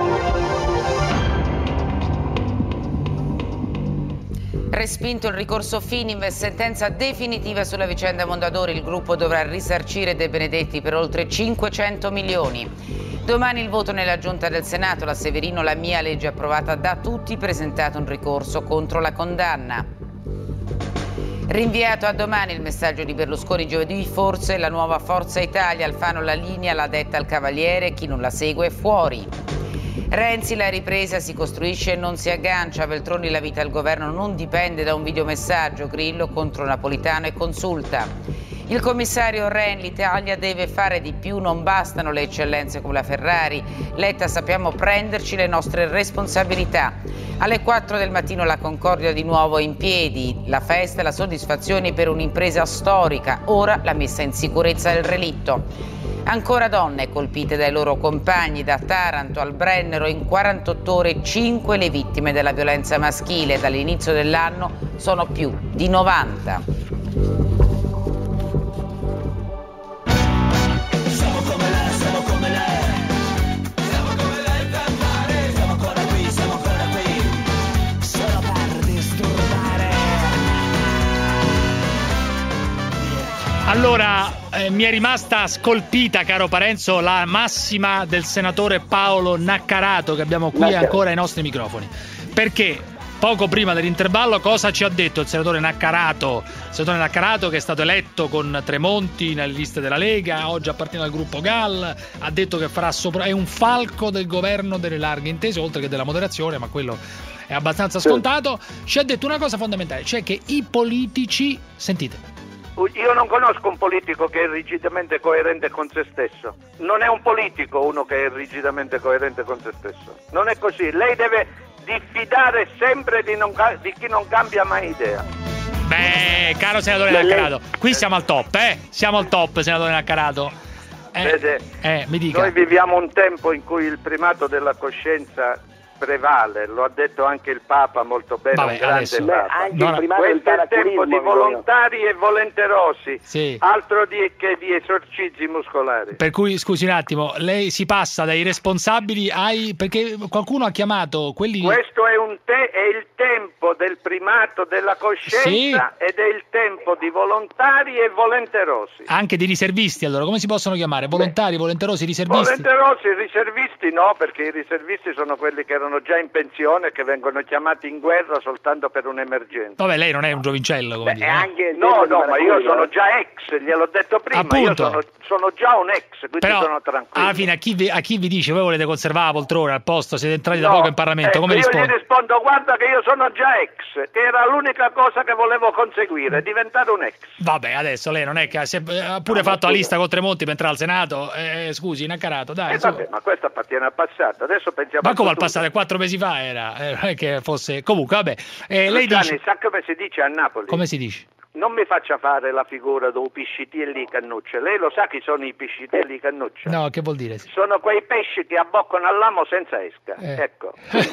Respinto il ricorso Fininvest, sentenza definitiva sulla vicenda Mondadori. Il gruppo dovrà risarcire De Benedetti per oltre cinquecento milioni. Domani il voto nella giunta del Senato. La Severino, la mia legge approvata da tutti, presentato un ricorso contro la condanna. Rinviato a domani il messaggio di Berlusconi giovedì, forse la nuova Forza Italia. Alfano la linea, l'ha detta al Cavaliere, chi non la segue è fuori. Renzi, la ripresa si costruisce e non si aggancia. Veltroni, la vita al governo non dipende da un videomessaggio. Grillo contro Napolitano e Consulta. Il commissario Ren, l'Italia deve fare di più, non bastano le eccellenze come la Ferrari. Letta, sappiamo prenderci le nostre responsabilità. Alle quattro del mattino la Concordia di nuovo in piedi, la festa e la soddisfazione per un'impresa storica, ora la messa in sicurezza del relitto. Ancora donne colpite dai loro compagni, da Taranto al Brennero, in quarantotto ore cinque le vittime della violenza maschile, dall'inizio dell'anno sono più di novanta. Siamo come lei, siamo come lei. Siamo come lei per fare. Siamo ancora qui, siamo ancora qui. Solo per disturbare. Allora, eh, mi è rimasta scolpita, caro Parenzo, la massima del senatore Paolo Naccarato, che abbiamo qui Naccarato. ancora ai nostri microfoni. Perché poco prima dell'intervallo cosa ci ha detto il senatore Naccarato? Il senatore Naccarato, che è stato eletto con Tremonti nelle liste della Lega, oggi appartiene al gruppo G A L, ha detto che farà sopra, è un falco del governo delle larghe intese, oltre che della moderazione, ma quello è abbastanza scontato. Ci ha detto una cosa fondamentale, cioè che i politici, sentite, Io non conosco un politico che è rigidamente coerente con se stesso. Non è un politico uno che è rigidamente coerente con se stesso. Non è così. Lei deve diffidare sempre di, non, di chi non cambia mai idea. beh, caro senatore Naccarato, qui siamo al top, eh? Siamo al top, senatore Naccarato. Vede, eh, mi dica. noi viviamo un tempo in cui il primato della coscienza prevale, lo ha detto anche il Papa molto bene, Vabbè, un grande adesso- Papa. Beh, anche il primato Questo del è il tempo di paracurismo, volontari e volenterosi, Sì. altro di, che di esorcizi muscolari. Per cui, scusi un attimo, lei si passa dai responsabili ai... perché qualcuno ha chiamato quelli... Questo è, un te- è il tempo del primato della coscienza ed è il tempo di volontari e volenterosi. Anche di riservisti, allora, come si possono chiamare? Volontari, volenterosi, riservisti? Volenterosi, riservisti no, perché i riservisti sono quelli che erano già in pensione e che vengono chiamati in guerra soltanto per un'emergenza. Vabbè, lei non è un giovincello, come dire. Anche no, no, ma io sono già ex, gliel'ho detto prima, io Appunto. sono, sono già un ex, quindi Però, sono tranquillo. alla fine, a chi, vi, a chi vi dice voi volete conservare la poltrona al posto, siete entrati da No, poco in Parlamento, ecco, come io risponde? gli rispondo, guarda che io sono già ex, che era l'unica cosa che volevo conseguire, diventare un ex. Vabbè, adesso lei non è che si è ha pure fatto la lista con Tremonti per entrare al Senato, eh, scusi, inaccarato, dai. Eh, su. vabbè, ma questo appartiene al passato, adesso pensiamo Ma come al futuro. passato? Quattro mesi fa era, eh, non è che fosse... Comunque, vabbè, eh, lei Luciani, dice... sa come si dice a Napoli? Come si dice? Non mi faccia fare la figura dei piscitelli di cannuccia. Lei lo sa chi sono i piscitelli di cannuccia? No, che vuol dire? Sono quei pesci che abboccano all'amo senza esca. Eh. Ecco.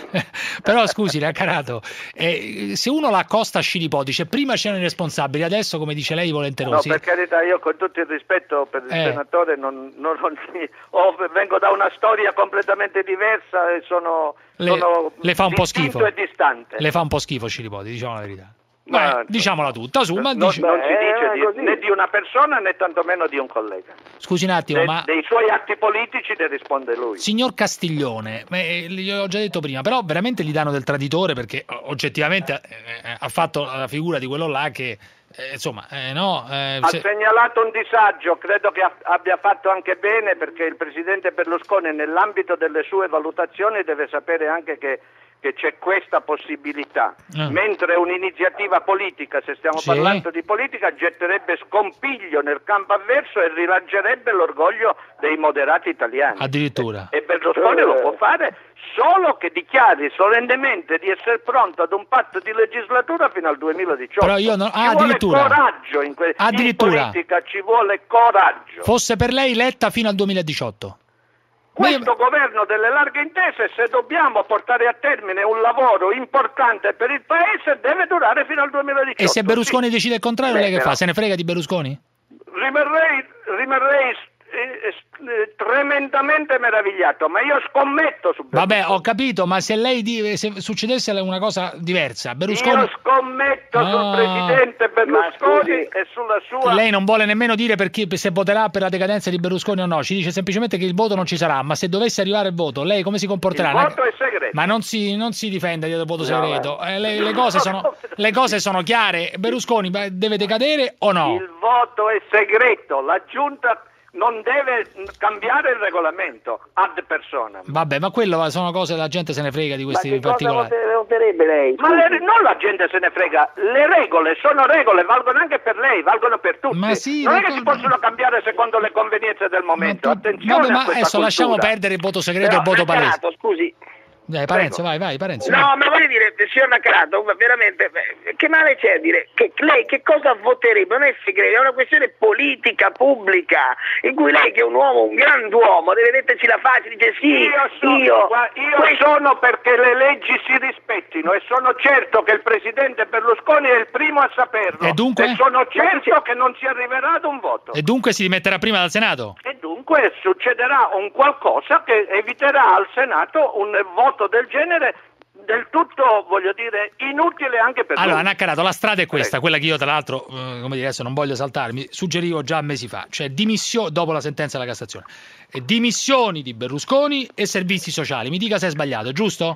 Però scusi, Naccarato, eh, se uno la accosta a Scilipoti, dice prima c'erano i responsabili, adesso come dice lei i No, volenterosi. per carità, io con tutto il rispetto per il Eh. senatore non, non- non- oh, vengo da una storia completamente diversa e sono, le, sono le fa un po' distinto schifo. e distante. Le fa un po' schifo Scilipoti, diciamo la verità. Ma- Beh, diciamola tutta, su, ma non, dice... non si dice Eh, di- così. né di una persona né tantomeno di un collega. Scusi un attimo, De- ma... Dei suoi atti politici ne risponde lui. Signor Castiglione, eh, gli ho già detto prima, però veramente gli danno del traditore perché eh, oggettivamente eh, ha fatto la figura di quello là che, eh, insomma, eh, no... eh, Ha se- segnalato un disagio, credo che a- abbia fatto anche bene perché il presidente Berlusconi nell'ambito delle sue valutazioni deve sapere anche che, che c'è questa possibilità, Ah. mentre un'iniziativa politica, se stiamo Sì. parlando di politica, getterebbe scompiglio nel campo avverso e rilancerebbe l'orgoglio dei moderati italiani. Addirittura. E Berlusconi lo può fare solo che dichiari solennemente di essere pronto ad un patto di legislatura fino al duemiladiciotto. Però io non- Ci ah, vuole addirittura. coraggio in, que- in Addirittura. politica, ci vuole coraggio. Fosse per lei Letta fino al duemiladiciotto. Questo governo delle larghe intese, se dobbiamo portare a termine un lavoro importante per il Paese, deve durare fino al duemiladiciotto. E se Berlusconi Sì. decide il contrario, Beh, lei che però- fa? Se ne frega di Berlusconi? Rimarrei, rimarrei eh, eh, tremendamente meravigliato, ma io scommetto su Berlusconi. Vabbè, ho capito, ma se lei di- se succedesse una cosa diversa, Berlusconi... Io scommetto Ah. sul presidente Berlusconi e sulla sua... Lei non vuole nemmeno dire per chi, se voterà per la decadenza di Berlusconi o no, ci dice semplicemente che il voto non ci sarà, ma se dovesse arrivare il voto, lei come si comporterà? Il voto è segreto. Ma non si, non si difende dietro il voto No, segreto. Eh, le, le cose sono, le cose sono chiare. Berlusconi beh, deve decadere o no? Il voto è segreto, la giunta non deve cambiare il regolamento ad personam. Vabbè, ma quello sono cose la gente se ne frega di questi Ma che cosa particolari. voterebbe lei? Ma le- non la gente se ne frega, le regole sono regole, valgono anche per lei, valgono per tutti. Ma sì, non è ma che si possono cambiare secondo le convenienze del momento. Attenzione Vabbè, a ma questa adesso lasciamo cultura. perdere il voto segreto e Però, il voto palese. Naccarato, scusi. Dai, Parenzo, vai, vai, Parenzo. No, ma voglio dire, signor Naccarato, veramente, beh, che male c'è a dire che lei che cosa voterebbe? Non è segreto, è una questione politica, pubblica, in cui lei che è un uomo, un grand'uomo, deve metterci la faccia e dice sì, Io sono, io, gua- io questo- sono perché le leggi si rispettino e sono certo che il presidente Berlusconi è il primo a saperlo. E dunque? sono certo che non si arriverà ad un voto. E dunque si dimetterà prima dal Senato? E dunque succederà un qualcosa che eviterà al Senato un voto del genere del tutto, voglio dire, inutile anche per Allora, lui. Naccarato, la strada è questa, quella che io tra l'altro, eh, come dire, adesso non voglio saltarmi, suggerivo già mesi fa, cioè dimissioni, dopo la sentenza della Cassazione, e dimissioni di Berlusconi e servizi sociali. Mi dica se è sbagliato, è giusto?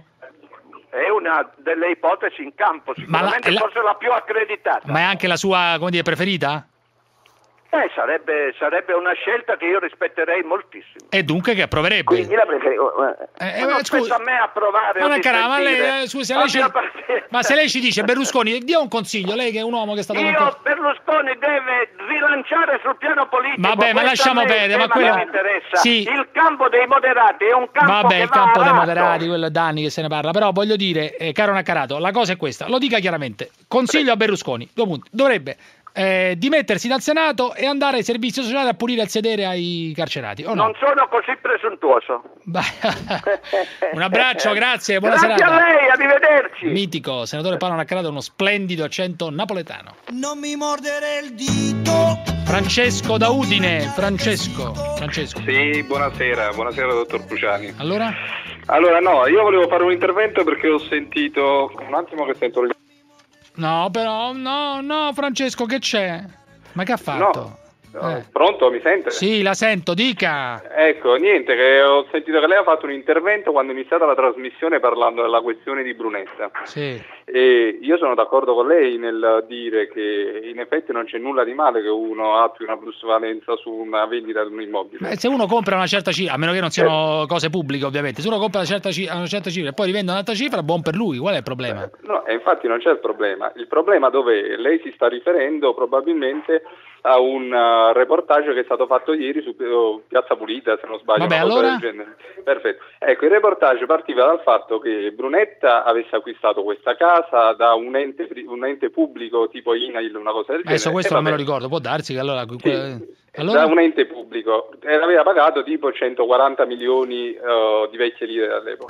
È una delle ipotesi in campo, sicuramente è la- forse la più accreditata. Ma è anche la sua, come dire, preferita? Eh, sarebbe, sarebbe una scelta che io rispetterei moltissimo. E dunque che approverebbe? Quindi la preferivo. Eh, Ma non eh, scusi. spetta a me approvare Ma o Naccarato, ma lei, dissentire. eh, scusi, se lei ci- Abbia pazienza. ma se lei ci dice Berlusconi, dia un consiglio, lei che è un uomo che è stato... Io, Berlusconi deve rilanciare sul piano politico. Vabbè, ma Questo lasciamo a me è il perdere, ma tema quello- che mi interessa. Sì. Il campo dei moderati è un campo Vabbè, che il va campo dei arato. moderati, quello è da anni che se ne parla, però voglio dire, eh, caro Naccarato, la cosa è questa, lo dica chiaramente, consiglio a Berlusconi, due punti, dovrebbe eh, dimettersi dal Senato e andare ai servizi sociali a pulire il sedere ai carcerati. O no? Non sono così presuntuoso. Un abbraccio, grazie, buona Grazie serata. a lei, arrivederci. Mitico, senatore Paolo Naccarato, uno splendido accento napoletano. Non mi mordere il dito. Francesco da Udine, Francesco. Francesco. Sì, buonasera, buonasera dottor Cruciani. Allora? Allora no, io volevo fare un intervento perché ho sentito, un attimo che sento il... No, però, no, no, Francesco, che c'è? Ma che ha fatto? No, Eh. Pronto, mi sente? Sì, la sento, dica. Ecco, niente, che ho sentito che lei ha fatto un intervento quando è iniziata la trasmissione parlando della questione di Brunetta. Sì. E io sono d'accordo con lei nel dire che in effetti non c'è nulla di male che uno attui una plusvalenza su una vendita di un immobile. Beh, se uno compra una certa cifra, a meno che non siano cose pubbliche ovviamente, se uno compra una certa, ci- una certa cifra e poi rivende un'altra cifra, buon per lui, qual è il problema? No, e infatti non c'è il problema. Il problema dove lei si sta riferendo probabilmente a un uh, reportage che è stato fatto ieri su uh, Piazza Pulita, se non sbaglio. Vabbè, una cosa allora? del genere. Perfetto. Ecco, il reportage partiva dal fatto che Brunetta avesse acquistato questa casa da un ente, pri- un ente pubblico tipo I N A I L, una cosa del Adesso genere. questo E non me lo vabbè, ricordo, può darsi che allora... sì, que- allora? da un ente pubblico e aveva pagato tipo centoquaranta milioni uh, di vecchie lire all'epoca.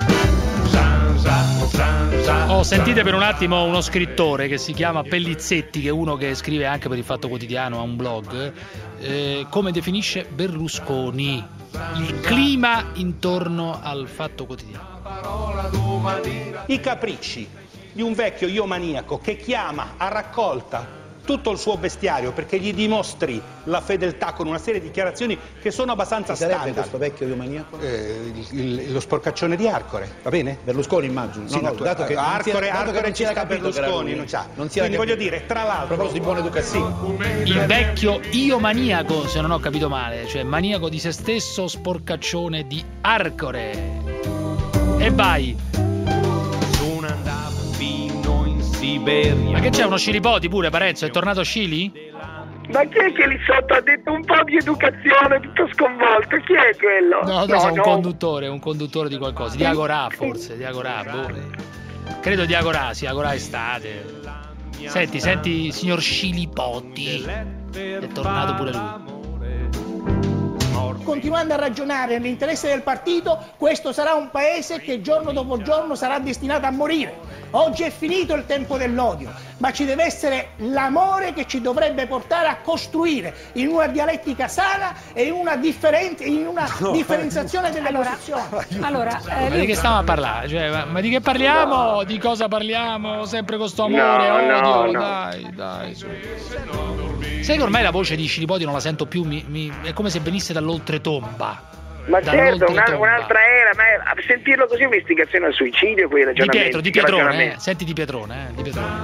Oh, sentite per un attimo uno scrittore che si chiama Pellizzetti, che è uno che scrive anche per il Fatto Quotidiano, ha un blog, eh, come definisce Berlusconi, il clima intorno al Fatto Quotidiano. I capricci di un vecchio iomaniaco che chiama a raccolta tutto il suo bestiario perché gli dimostri la fedeltà con una serie di dichiarazioni che sono abbastanza Chi sarebbe standard. questo vecchio iomaniaco? Eh, il- il- lo sporcaccione di Arcore, va bene? Berlusconi immagino. Sì, No, no, natu- dato che non si Arcore, era- dato che Arcore non si ci era sta capito che era Berlusconi, lui. non c'ha. Non si era Quindi voglio capito. dire, tra A l'altro... proposito di buona educazione. Il vecchio iomaniaco, se non ho capito male, cioè maniaco di se stesso, sporcaccione di Arcore. E vai. Sono andato fino in Siberia. Ma che c'è, uno Scilipoti pure, Parenzo? È tornato Scili? Ma chi è che lì sotto ha detto un po' di educazione, tutto sconvolto? Chi è quello? No, no, so, un conduttore, un conduttore di qualcosa, di Agorà forse, di Agorà, boh. Credo di Agorà, sì, Agorà Estate. Senti, senti, signor Scilipoti, è tornato pure lui. Continuando a ragionare nell'interesse del partito, questo sarà un paese che giorno dopo giorno sarà destinato a morire. Oggi è finito il tempo dell'odio, ma ci deve essere l'amore che ci dovrebbe portare a costruire in una dialettica sana e in una, differen- in una No. differenziazione delle Allora, posizioni. allora, Ma di che stiamo a parlare? Cioè, ma, ma di che parliamo? Di cosa parliamo? Sempre con sto amore, No, odio, no, no. dai, dai, su. Sai che ormai la voce di Scilipoti non la sento più, mi, mi- è come se venisse dall'oltretomba. Ma certo, una- Dall'oltretomba. un'altra era, ma a sentirlo così è un'istigazione al suicidio, quei Di ragionamenti. Pietro, di quei Pietrone, eh. ragionamenti. Senti di Pietrone, eh, di Pietrone.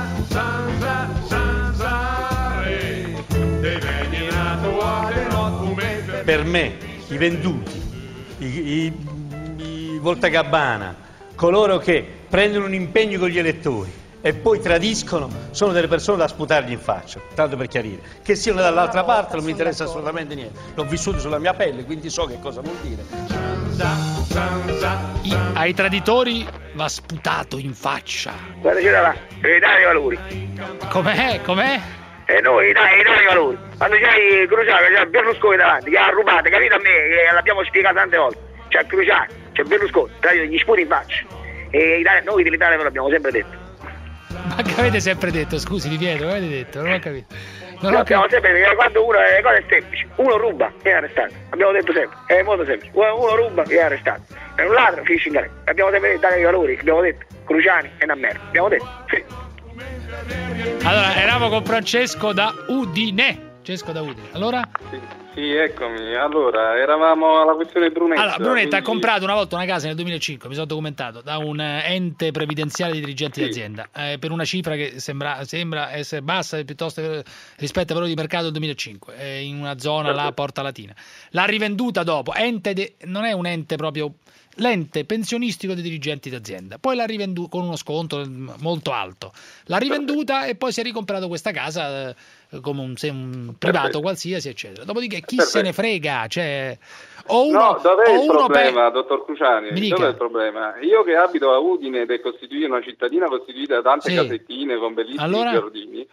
Per me, i venduti, i, i, i Voltagabbana, coloro che prendono un impegno con gli elettori e poi tradiscono, sono delle persone da sputargli in faccia, tanto per chiarire. Che siano dall'altra parte non mi interessa assolutamente niente, l'ho vissuto sulla mia pelle, quindi so che cosa vuol dire. I- ai traditori va sputato in faccia. Guarda, c'era là, l'Italia dei Valori. Com'è? Com'è? E noi, dai, l'Italia dei Valori. Quando c'hai Cruciani, c'è Berlusconi davanti, che ha rubato, capito a me, che l'abbiamo spiegato tante volte. C'è Cruciani, c'è Berlusconi, dai, gli sputi in faccia. E Italia- noi dell'Italia ve l'abbiamo sempre detto. Ma che avete sempre detto? Scusi, Di Pietro, avete detto? Non ho capito. Non Noi ho abbiamo capito. sempre detto che quando uno le cose è semplice, uno ruba e è arrestato. Abbiamo detto sempre, è molto semplice. Uno, uno ruba e è arrestato. E un ladro finisce in galera. Abbiamo sempre detto Italia dei Valori, abbiamo detto Cruciani è una merda. Abbiamo detto, sì. Allora, eravamo con Francesco da Udine. Francesco da Udine. Allora? Sì, eccomi. Allora, eravamo alla questione Brunetta. Allora, Brunetta ha quindi- comprato una volta una casa nel duemilacinque, mi sono documentato, da un eh, ente previdenziale di dirigenti Sì. d'azienda, eh, per una cifra che sembra, sembra essere bassa piuttosto che- rispetto ai valori di mercato del duemilacinque, eh, in una zona là, Porta Latina. L'ha rivenduta dopo, ente de- non è un ente proprio, l'ente pensionistico dei dirigenti d'azienda, poi l'ha rivenduta con uno sconto mm, molto alto, l'ha rivenduta e poi si è ricomprato questa casa eh, come un, se un privato Perfetto. qualsiasi, eccetera. Dopodiché chi Perfetto. se ne frega, cioè o uno, No, dov'è o il uno problema, per- dottor Cruciani? Mi dica. Dov'è il problema? Io che abito a Udine ed è costituita una cittadina costituita da tante Sì. casettine con bellissimi Allora? giardini,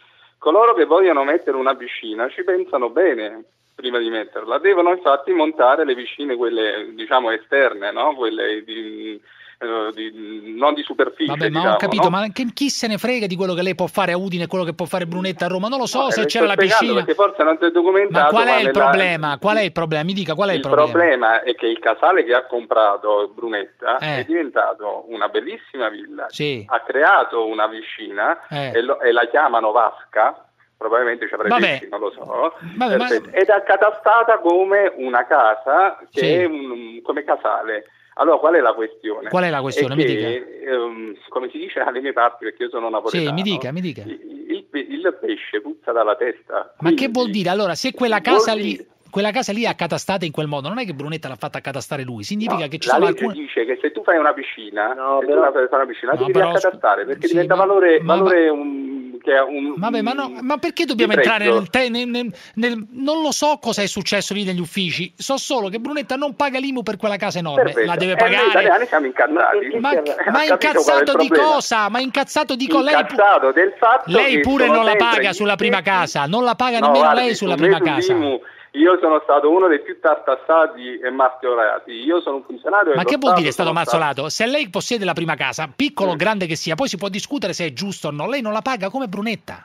coloro che vogliono mettere una piscina ci pensano bene prima di metterla, devono infatti montare le piscine, quelle diciamo esterne, no? Quelle di, eh, di, non di superficie. Vabbè, ma diciamo, ho capito, no? ma che, chi se ne frega di quello che lei può fare a Udine e quello che può fare Brunetta a Roma? Non lo so No, se le c'era sto la spiegando piscina. Perché forse non ti è documentato. Ma qual è ma il nella- problema? Qual è il problema? Mi dica qual è il, Il problema? problema è che il casale che ha comprato Brunetta Eh. è diventato una bellissima villa, Sì. ha creato una piscina Eh. e, lo- e la chiamano Vasca, probabilmente ci avrà Vabbè. pesci, non lo so, Vabbè, ma- Perfetto. ed è catastata come una casa che Sì. è un, come casale. Allora qual è la questione? Qual è la questione? È Mi che, dica. ehm, come si dice alle mie parti, perché io sono napoletano, Sì, mi dica, mi dica. il, il- il pesce puzza dalla testa. Ma che vuol dire? Allora, se quella casa Vuol lì, quella casa lì è accatastata in quel modo, non è che Brunetta l'ha fatta accatastare lui, significa No, che ci la sono legge alcune... dice che se tu fai una piscina, se però- tu fai una piscina, No, tu devi però- accatastare perché sì, diventa ma- valore, ma- valore un, che è un, Vabbè, ma, no, ma perché dobbiamo di entrare prezzo. nel, te- nel- nel- nel- Non lo so cosa è successo lì negli uffici, so solo che Brunetta non paga l'I M U per quella casa enorme, Perfetto. la deve E noi pagare. italiani siamo incazzati. Ma, Ha ma capito qual è incazzato il di problema? cosa? Ma incazzato di cosa? Lei, pu- Incazzato del fatto lei che pure sono non la sempre paga gli sulla prima stessi- casa, non la paga No, nemmeno guardi, lei sulla su me prima sull'I casa. M U io sono stato uno dei più tartassati e martoriati. Io sono un funzionario Ma dello che vuol dire è Stato, stato sono mazzolato? Se lei possiede la prima casa, piccolo o grande che sia, poi si può discutere se è giusto o no. Lei non la paga come Brunetta.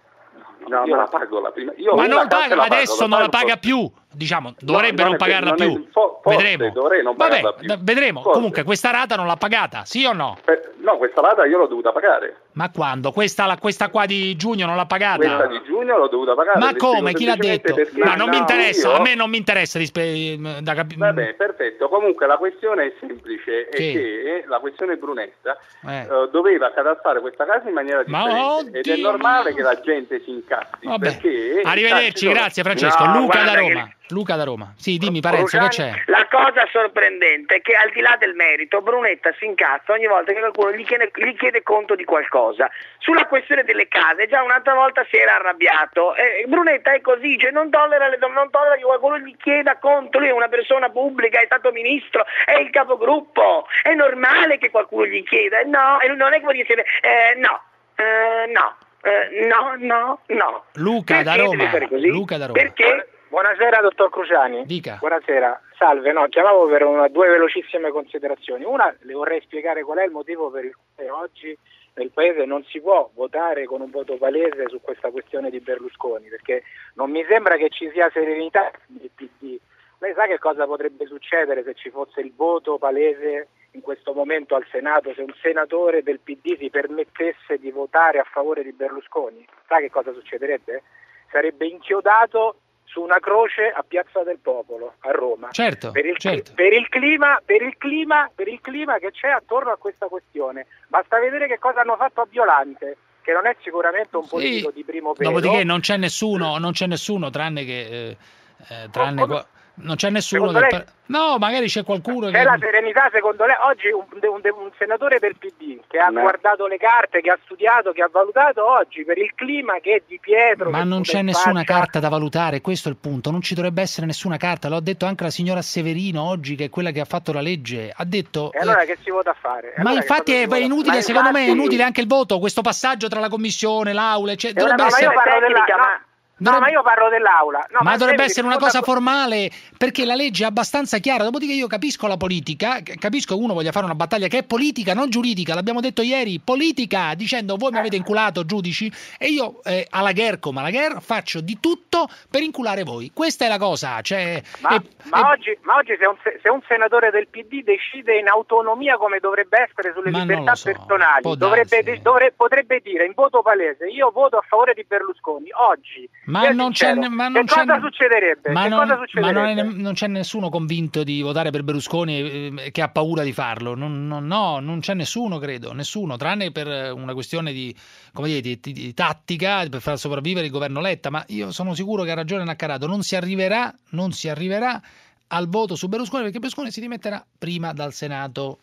No, io la pago la prima. Io Ma una non casa paga, la pago, adesso la non la pago paga forse- più. Diciamo, dovrebbe non non è- pagarla non è- più. fo- forse Vedremo. dovrei non Vabbè, pagarla più. d- vedremo. Forse. Comunque questa rata non l'ha pagata, sì o no? Per- no, questa rata io l'ho dovuta pagare. Ma quando? Questa, la- questa qua di giugno non l'ha pagata? Questa di giugno l'ho dovuta pagare. Ma le come? spiego Chi l'ha semplicemente detto? perché- Ma non mi no, interessa, io- a me non mi interessa di spe- da capi- Vabbè, perfetto. Comunque la questione è semplice, è Sì. che la questione Brunetta Eh. eh, doveva catastare questa casa in maniera Ma differente ed è oddio, normale che la gente si incazzi Vabbè. perché Arrivederci, ci sono- grazie Francesco. No, Luca da guarda Roma. che- Luca da Roma. Sì, dimmi Parenzo, che c'è? La cosa sorprendente è che al di là del merito Brunetta si incazza ogni volta che qualcuno gli chiede, gli chiede conto di qualcosa. Sulla questione delle case già un'altra volta si era arrabbiato. Eh, Brunetta è così, cioè non tollera, le, non tollera che qualcuno gli chieda conto. Lui è una persona pubblica, è stato ministro, è il capogruppo, è normale che qualcuno gli chieda. No, e lui non è che può dire eh, no, eh, no, eh, no, no, no. Luca da Perché Roma. deve fare così? Luca da Roma. Perché? Buonasera dottor Cruciani. Dica. Buonasera, salve, no, chiamavo per una, due velocissime considerazioni. Una, le vorrei spiegare qual è il motivo per il quale oggi nel Paese non si può votare con un voto palese su questa questione di Berlusconi, perché non mi sembra che ci sia serenità del P D. Lei sa che cosa potrebbe succedere se ci fosse il voto palese in questo momento al Senato, se un senatore del P D si permettesse di votare a favore di Berlusconi? Sa che cosa succederebbe? Sarebbe inchiodato su una croce a Piazza del Popolo a Roma. Certo, per il, certo. per il clima, per il clima, per il clima che c'è attorno a questa questione. Basta vedere che cosa hanno fatto a Violante, che non è sicuramente un politico di primo pelo. Dopodiché non c'è nessuno, non c'è nessuno tranne che eh, eh, tranne Come- qua- non c'è nessuno Secondo del lei- par- No, magari c'è qualcuno C'è che la serenità secondo lei? Oggi un, un- un senatore del P D che ha Ma- guardato le carte, che ha studiato, che ha valutato oggi per il clima che è di Pietro. Ma che non sputa c'è in nessuna faccia. carta da valutare, questo è il punto, non ci dovrebbe essere nessuna carta, l'ho detto anche la signora Severino oggi, che è quella che ha fatto la legge, ha detto... E allora eh, che si vota a fare? E ma allora che infatti cosa è si vota? inutile, Ma secondo me è infatti- inutile anche il voto, questo passaggio tra la commissione, l'aula, cioè, È una- dovrebbe no, ma essere... io parlo della, no, no, ma io parlo dell'aula. No, ma dovrebbe lei essere mi una risponda- cosa formale, perché la legge è abbastanza chiara. Dopodiché io capisco la politica, capisco che uno voglia fare una battaglia che è politica, non giuridica, l'abbiamo detto ieri, politica, dicendo voi mi avete inculato giudici e io eh, alla guerra come alla guerra faccio di tutto per inculare voi. Questa è la cosa, cioè, Ma, e- ma e- oggi, ma oggi se, un, se un senatore del P D decide in autonomia come dovrebbe essere sulle Ma non libertà lo so, personali, può dovrebbe, darsi. dovre- potrebbe dire in voto palese io voto a favore di Berlusconi. Oggi, Ma sia non c'è, sincero, ma non che c'è, cosa succederebbe? Ma che non, cosa ma succederebbe? non, è ne- non c'è nessuno convinto di votare per Berlusconi eh, che ha paura di farlo. Non, non- no, non c'è nessuno, credo, nessuno, tranne per una questione di, come dire, di, di- di tattica per far sopravvivere il governo Letta. Ma io sono sicuro che ha ragione Naccarato, non si arriverà, non si arriverà al voto su Berlusconi perché Berlusconi si dimetterà prima dal Senato.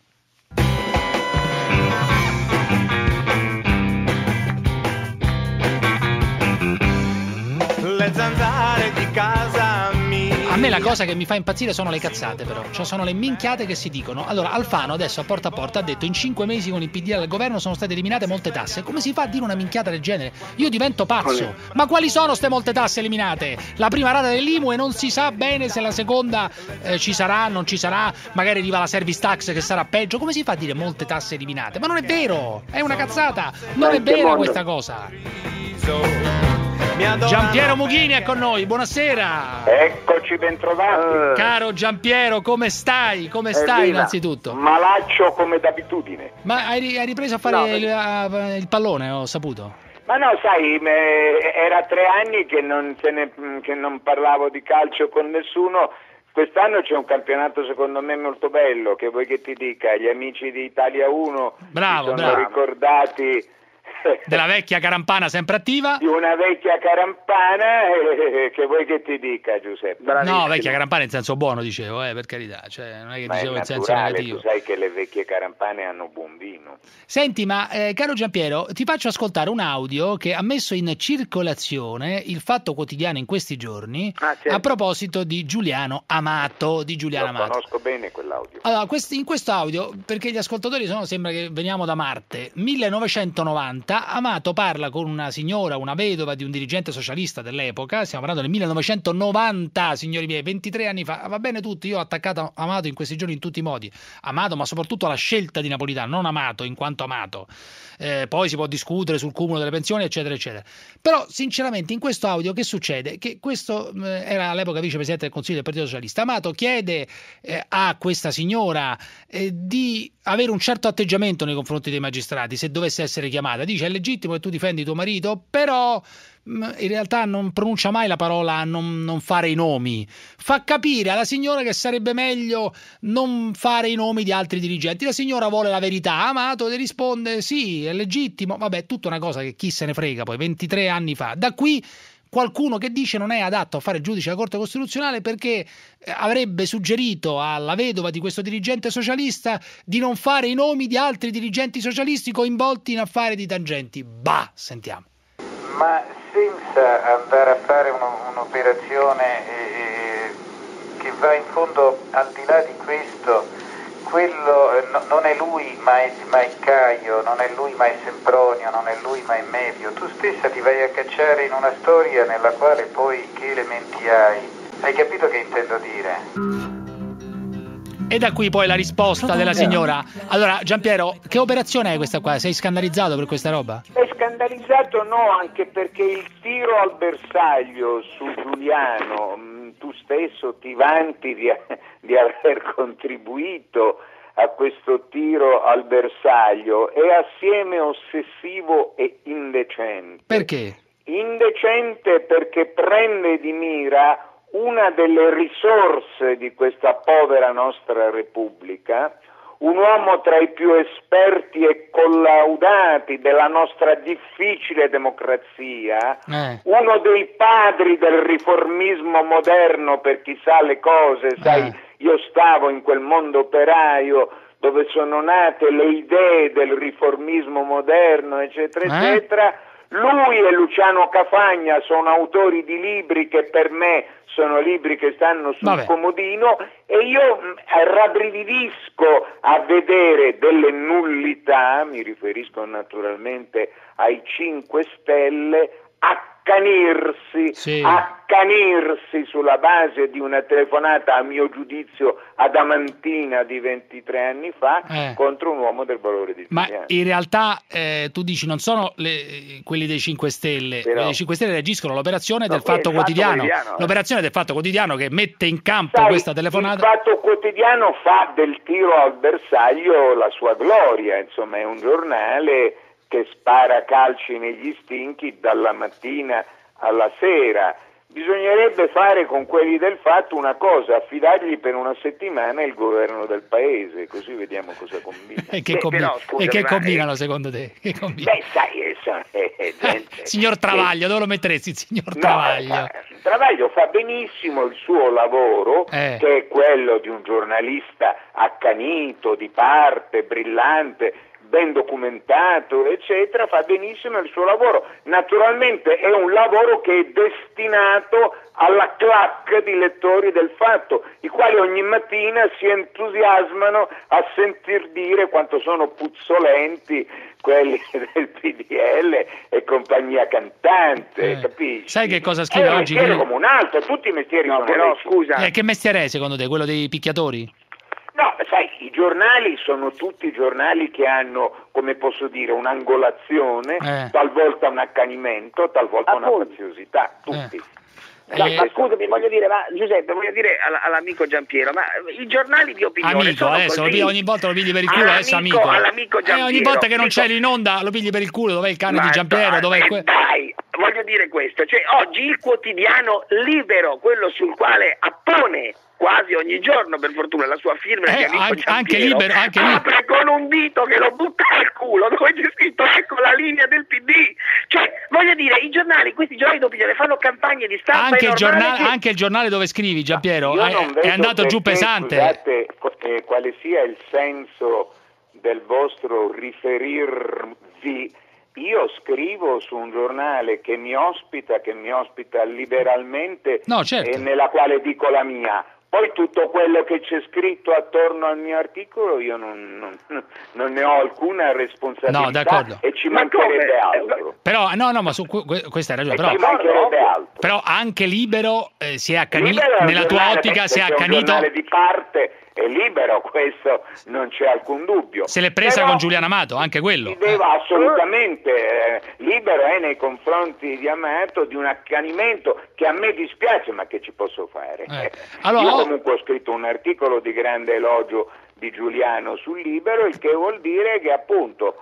Le zanzare di casa mia. A me la cosa che mi fa impazzire sono le cazzate, però, cioè sono le minchiate che si dicono. Allora, Alfano adesso a Porta a Porta ha detto in cinque mesi con il P D al governo sono state eliminate molte tasse. Come si fa a dire una minchiata del genere? Io divento pazzo. Ma quali sono ste molte tasse eliminate? La prima rata dell'I M U e non si sa bene se la seconda eh, ci sarà, non ci sarà, magari arriva la service tax che sarà peggio. Come si fa a dire molte tasse eliminate? Ma non è vero, è una cazzata, non è vera questa cosa. Giampiero Mughini è con noi, buonasera. Eccoci, bentrovati. Caro Giampiero, come stai? Come stai Evviva. innanzitutto? Malaccio come d'abitudine. Ma hai, hai ripreso a fare No, il, uh, il pallone, ho saputo. Ma no, sai, me- era tre anni che non, se ne- che non parlavo di calcio con nessuno. Quest'anno c'è un campionato secondo me molto bello, che vuoi che ti dica, gli amici di Italia uno Bravo, si sono bravo. ricordati Della vecchia Carampana sempre attiva? di una vecchia Carampana, eh, che vuoi che ti dica, Giuseppe? No, vecchia Carampana in senso buono, dicevo, eh, per carità, cioè non è che Ma è dicevo in senso naturale, negativo. tu sai che le vecchie Carampane hanno buon vino. Senti, ma eh, caro Giampiero, ti faccio ascoltare un audio che ha messo in circolazione il Fatto Quotidiano in questi giorni Ah, certo. a proposito di Giuliano Amato, di Giuliano Lo Amato. conosco bene quell'audio. Allora, questi- in questo audio, perché gli ascoltatori sono, sembra che veniamo da Marte, millenovecentonovanta, Amato parla con una signora, una vedova di un dirigente socialista dell'epoca, stiamo parlando del millenovecentonovanta, signori miei, ventitré anni fa, va bene tutti, io ho attaccato Amato in questi giorni in tutti i modi, Amato ma soprattutto alla scelta di Napolitano, non Amato in quanto Amato, eh, poi si può discutere sul cumulo delle pensioni eccetera eccetera, però sinceramente in questo audio che succede? Che questo eh, era all'epoca vicepresidente del Consiglio del Partito Socialista, Amato chiede eh, a questa signora eh, di avere un certo atteggiamento nei confronti dei magistrati se dovesse essere chiamata, dice è legittimo che tu difendi tuo marito, però mh, in realtà non pronuncia mai la parola non, non fare i nomi, fa capire alla signora che sarebbe meglio non fare i nomi di altri dirigenti, la signora vuole la verità, Amato le risponde sì è legittimo, vabbè tutta una cosa che chi se ne frega poi, ventitré anni fa, da qui qualcuno che dice non è adatto a fare giudice alla Corte Costituzionale perché avrebbe suggerito alla vedova di questo dirigente socialista di non fare i nomi di altri dirigenti socialisti coinvolti in affari di tangenti. Bah, sentiamo. Ma senza andare a fare uno, un'operazione eh, che va in fondo al di là di questo, quello eh, no, non è lui ma è, ma è Caio, non è lui ma è Sempronio, non è lui ma è Mevio. Tu stessa ti vai a cacciare in una storia nella quale poi che elementi hai? Hai capito che intendo dire? E da qui poi la risposta della signora. Allora Giampiero, che operazione è questa qua? Sei scandalizzato per questa roba? È scandalizzato no, anche perché il tiro al bersaglio su Giuliano, mh, tu stesso ti vanti di, di aver contribuito a questo tiro al bersaglio, è assieme ossessivo e indecente. Perché? Indecente perché prende di mira una delle risorse di questa povera nostra Repubblica, un uomo tra i più esperti e collaudati della nostra difficile democrazia, Eh. uno dei padri del riformismo moderno per chi sa le cose, sai, io stavo in quel mondo operaio dove sono nate le idee del riformismo moderno, eccetera, Eh. eccetera. Lui e Luciano Cafagna sono autori di libri che per me sono libri che stanno sul Vabbè. comodino e io mh, rabbrividisco a vedere delle nullità, mi riferisco naturalmente ai cinque Stelle, accanirsi, Sì. accanirsi sulla base di una telefonata a mio giudizio adamantina di ventitré anni fa Eh. contro un uomo del valore di Ma Giuliano. in realtà eh, tu dici non sono le- quelli dei cinque Stelle, Però- quelli dei cinque Stelle reagiscono l'operazione No, del qui è Fatto il Fatto Quotidiano, Quotidiano, eh. l'operazione del Fatto Quotidiano che mette in campo Sai, questa il telefonata. Fatto Quotidiano fa del tiro al bersaglio la sua gloria, insomma è un giornale che spara calci negli stinchi dalla mattina alla sera. Bisognerebbe fare con quelli del Fatto una cosa, affidargli per una settimana il governo del paese, così vediamo cosa combina. E che, Beh, combi- però, e scusami, che ma- combinano secondo te? Che combina- Beh, sai, eh, so- eh, eh, gente- Signor Travaglio, dove lo metteresti il signor No, Travaglio? eh, Travaglio fa benissimo il suo lavoro, Eh. che è quello di un giornalista accanito, di parte, brillante, ben documentato, eccetera, fa benissimo il suo lavoro. Naturalmente è un lavoro che è destinato alla clac di lettori del Fatto, i quali ogni mattina si entusiasmano a sentir dire quanto sono puzzolenti quelli del P D L e compagnia cantante, Eh. capisci? Sai che cosa scrive è un oggi? mestiere come un altro, tutti i mestieri No, sono però leciti. scusa, Eh, che mestiere è secondo te? Quello dei picchiatori? No, sai, i giornali sono tutti giornali che hanno, come posso dire, un'angolazione, Eh. talvolta un accanimento, talvolta una Appunto. faziosità, tutti. No, Eh, ma scusami, voglio dire, ma Giuseppe, voglio dire all- all'amico Giampiero, ma i giornali di opinione Amico, sono adesso lo così. pigli- ogni volta lo pigli per il culo, adesso All'amico- amico. all'amico Eh, ogni Giampiero, volta che non dico- c'è in onda lo pigli per il culo, dov'è il cane Ma di Giampiero? dai, Dov'è eh, que- dai, voglio dire questo, cioè oggi il quotidiano Libero, quello sul quale appone quasi ogni giorno, per fortuna, la sua firma Eh, di amico anche- anche Giampiero, Libero, anche Libero. apre con un dito che lo butta al culo, dove c'è scritto ecco la linea del P D. Cioè, voglio dire, i giornali, questi giornali d'opinione fanno campagne di stampa, Anche è il, normale giornale, che- anche il giornale dove scrivi, Giampiero, Io è, non è vedo andato giù perché, pesante. Scusate, co- eh, quale sia il senso del vostro riferirvi. Io scrivo su un giornale che mi ospita, che mi ospita liberalmente No, certo. e nella quale dico la mia. Poi tutto quello che c'è scritto attorno al mio articolo io non, non- non ne ho alcuna No, responsabilità d'accordo. e ci Ma mancherebbe come? altro. Però, no, no, ma su que- que- questa hai ragione. E Però, ci mancherebbe altro. però anche Libero eh, si è accanito, Libero è un nella tua giornale, ottica si è perché un accanito, giornale di parte è libero, questo non c'è alcun dubbio. se l'è presa Però con Giuliano Amato, anche quello. si deve assolutamente, eh, libero è nei confronti di Amato di un accanimento che a me dispiace, ma che ci posso fare? Eh. Eh, Allora, Io oh- comunque ho scritto un articolo di grande elogio di Giuliano sul Libero, il che vuol dire che appunto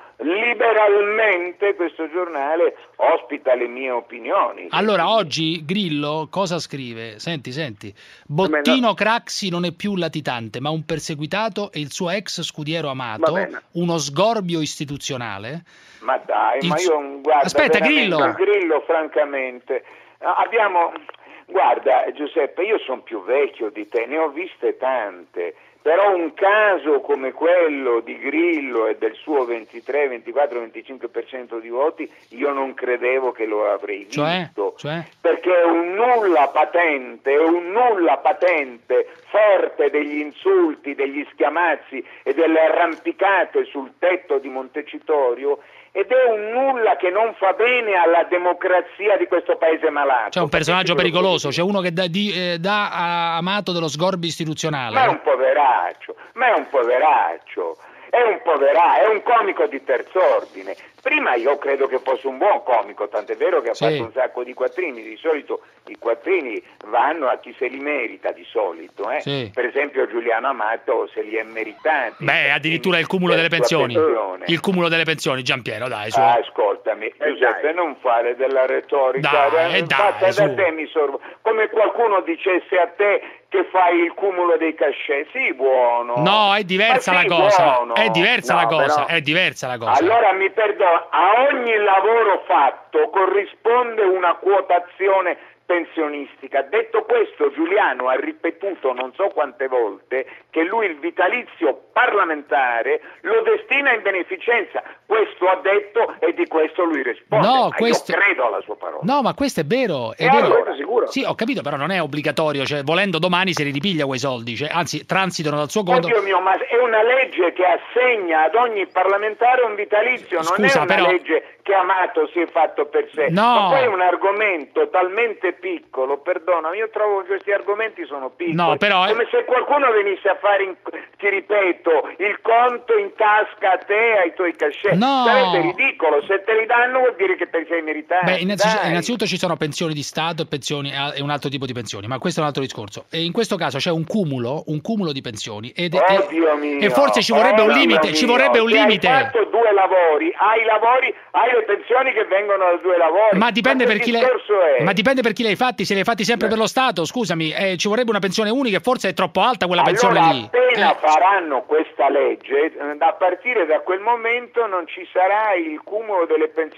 liberalmente questo giornale ospita le mie opinioni. Allora, oggi Grillo cosa scrive? Senti, senti. Bottino Craxi non è più un latitante, ma un perseguitato e il suo ex scudiero Amato, Va bene. uno sgorbio istituzionale. Ma dai, Il ma suo- io guarda, Aspetta, veramente, Grillo. Grillo, francamente, ah, abbiamo, guarda Giuseppe, io sono più vecchio di te, ne ho viste tante, però un caso come quello di Grillo e del suo ventitré, ventiquattro, venticinque per cento di voti, io non credevo che lo avrei Cioè? visto. Cioè? Perché è un nulla patente, è un nulla patente, forte degli insulti, degli schiamazzi e delle arrampicate sul tetto di Montecitorio, ed è un nulla che non fa bene alla democrazia di questo paese malato. C'è un personaggio Capisci quello che pericoloso, c'è uno che dà, di- eh, dà a Amato dello sgorbio istituzionale. Ma è un poveraccio, ma è un poveraccio, è un poveraccio, è un comico di terz'ordine. Prima io credo che fosse un buon comico, tant'è vero che ha Sì. fatto un sacco di quattrini, di solito i quattrini vanno a chi se li merita di solito, eh? Sì. Per esempio Giuliano Amato se li è meritati. Beh, addirittura il cumulo delle Per sua pensioni. pensione. Il cumulo delle pensioni, Giampiero, dai, su. Ah, ascoltami, Giuseppe, non fare della retorica, Dai, eh, dai, fatta su. da te mi sorvo. Come qualcuno dicesse a te che fai il cumulo dei cachet, sì, buono. No, è diversa Ma la sì, cosa. buono. È diversa No, la cosa, però- è diversa la cosa. Allora mi perdono, a ogni lavoro fatto corrisponde una quotazione pensionistica. Detto questo, Giuliano ha ripetuto non so quante volte che lui il vitalizio parlamentare lo destina in beneficenza. Questo ha detto e di questo lui risponde. No, Ma questo- io credo alla sua parola. No, ma questo è vero, è E vero. allora, sicuro? Sì, ho capito, però non è obbligatorio, cioè volendo domani se li ripiglia quei soldi, cioè, anzi transitano dal suo conto. Oddio mio, ma è una legge che assegna ad ogni parlamentare un vitalizio, non Scusa, è una però- legge che Amato si è fatto per sé. No. Ma poi è un argomento talmente piccolo, perdona, io trovo che questi argomenti sono piccoli. No, però è- Come se qualcuno venisse a fare, in- ti ripeto, il conto in tasca a te, ai tuoi cachet. No. Sarebbe ridicolo, se te li danno vuol dire che te li sei meritato. Beh, innanzi- dai. innanzitutto ci sono pensioni di Stato e pensioni e un altro tipo di pensioni, ma questo è un altro discorso. E in questo caso c'è un cumulo, un cumulo di pensioni ed, e- Oddio mio, e forse ci vorrebbe un oh, limite, mio, ci vorrebbe un se limite. Hai fatto due lavori, hai lavori, hai le pensioni che vengono da due lavori. Ma dipende, che per chi le... discorso è? ma dipende per chi li hai fatti, se li hai fatti sempre per lo Stato, scusami, eh, ci vorrebbe una pensione unica e forse è troppo alta quella pensione Allora, lì. appena Eh, faranno questa legge, eh, a partire da quel momento non ci sarà il cumulo delle pensioni.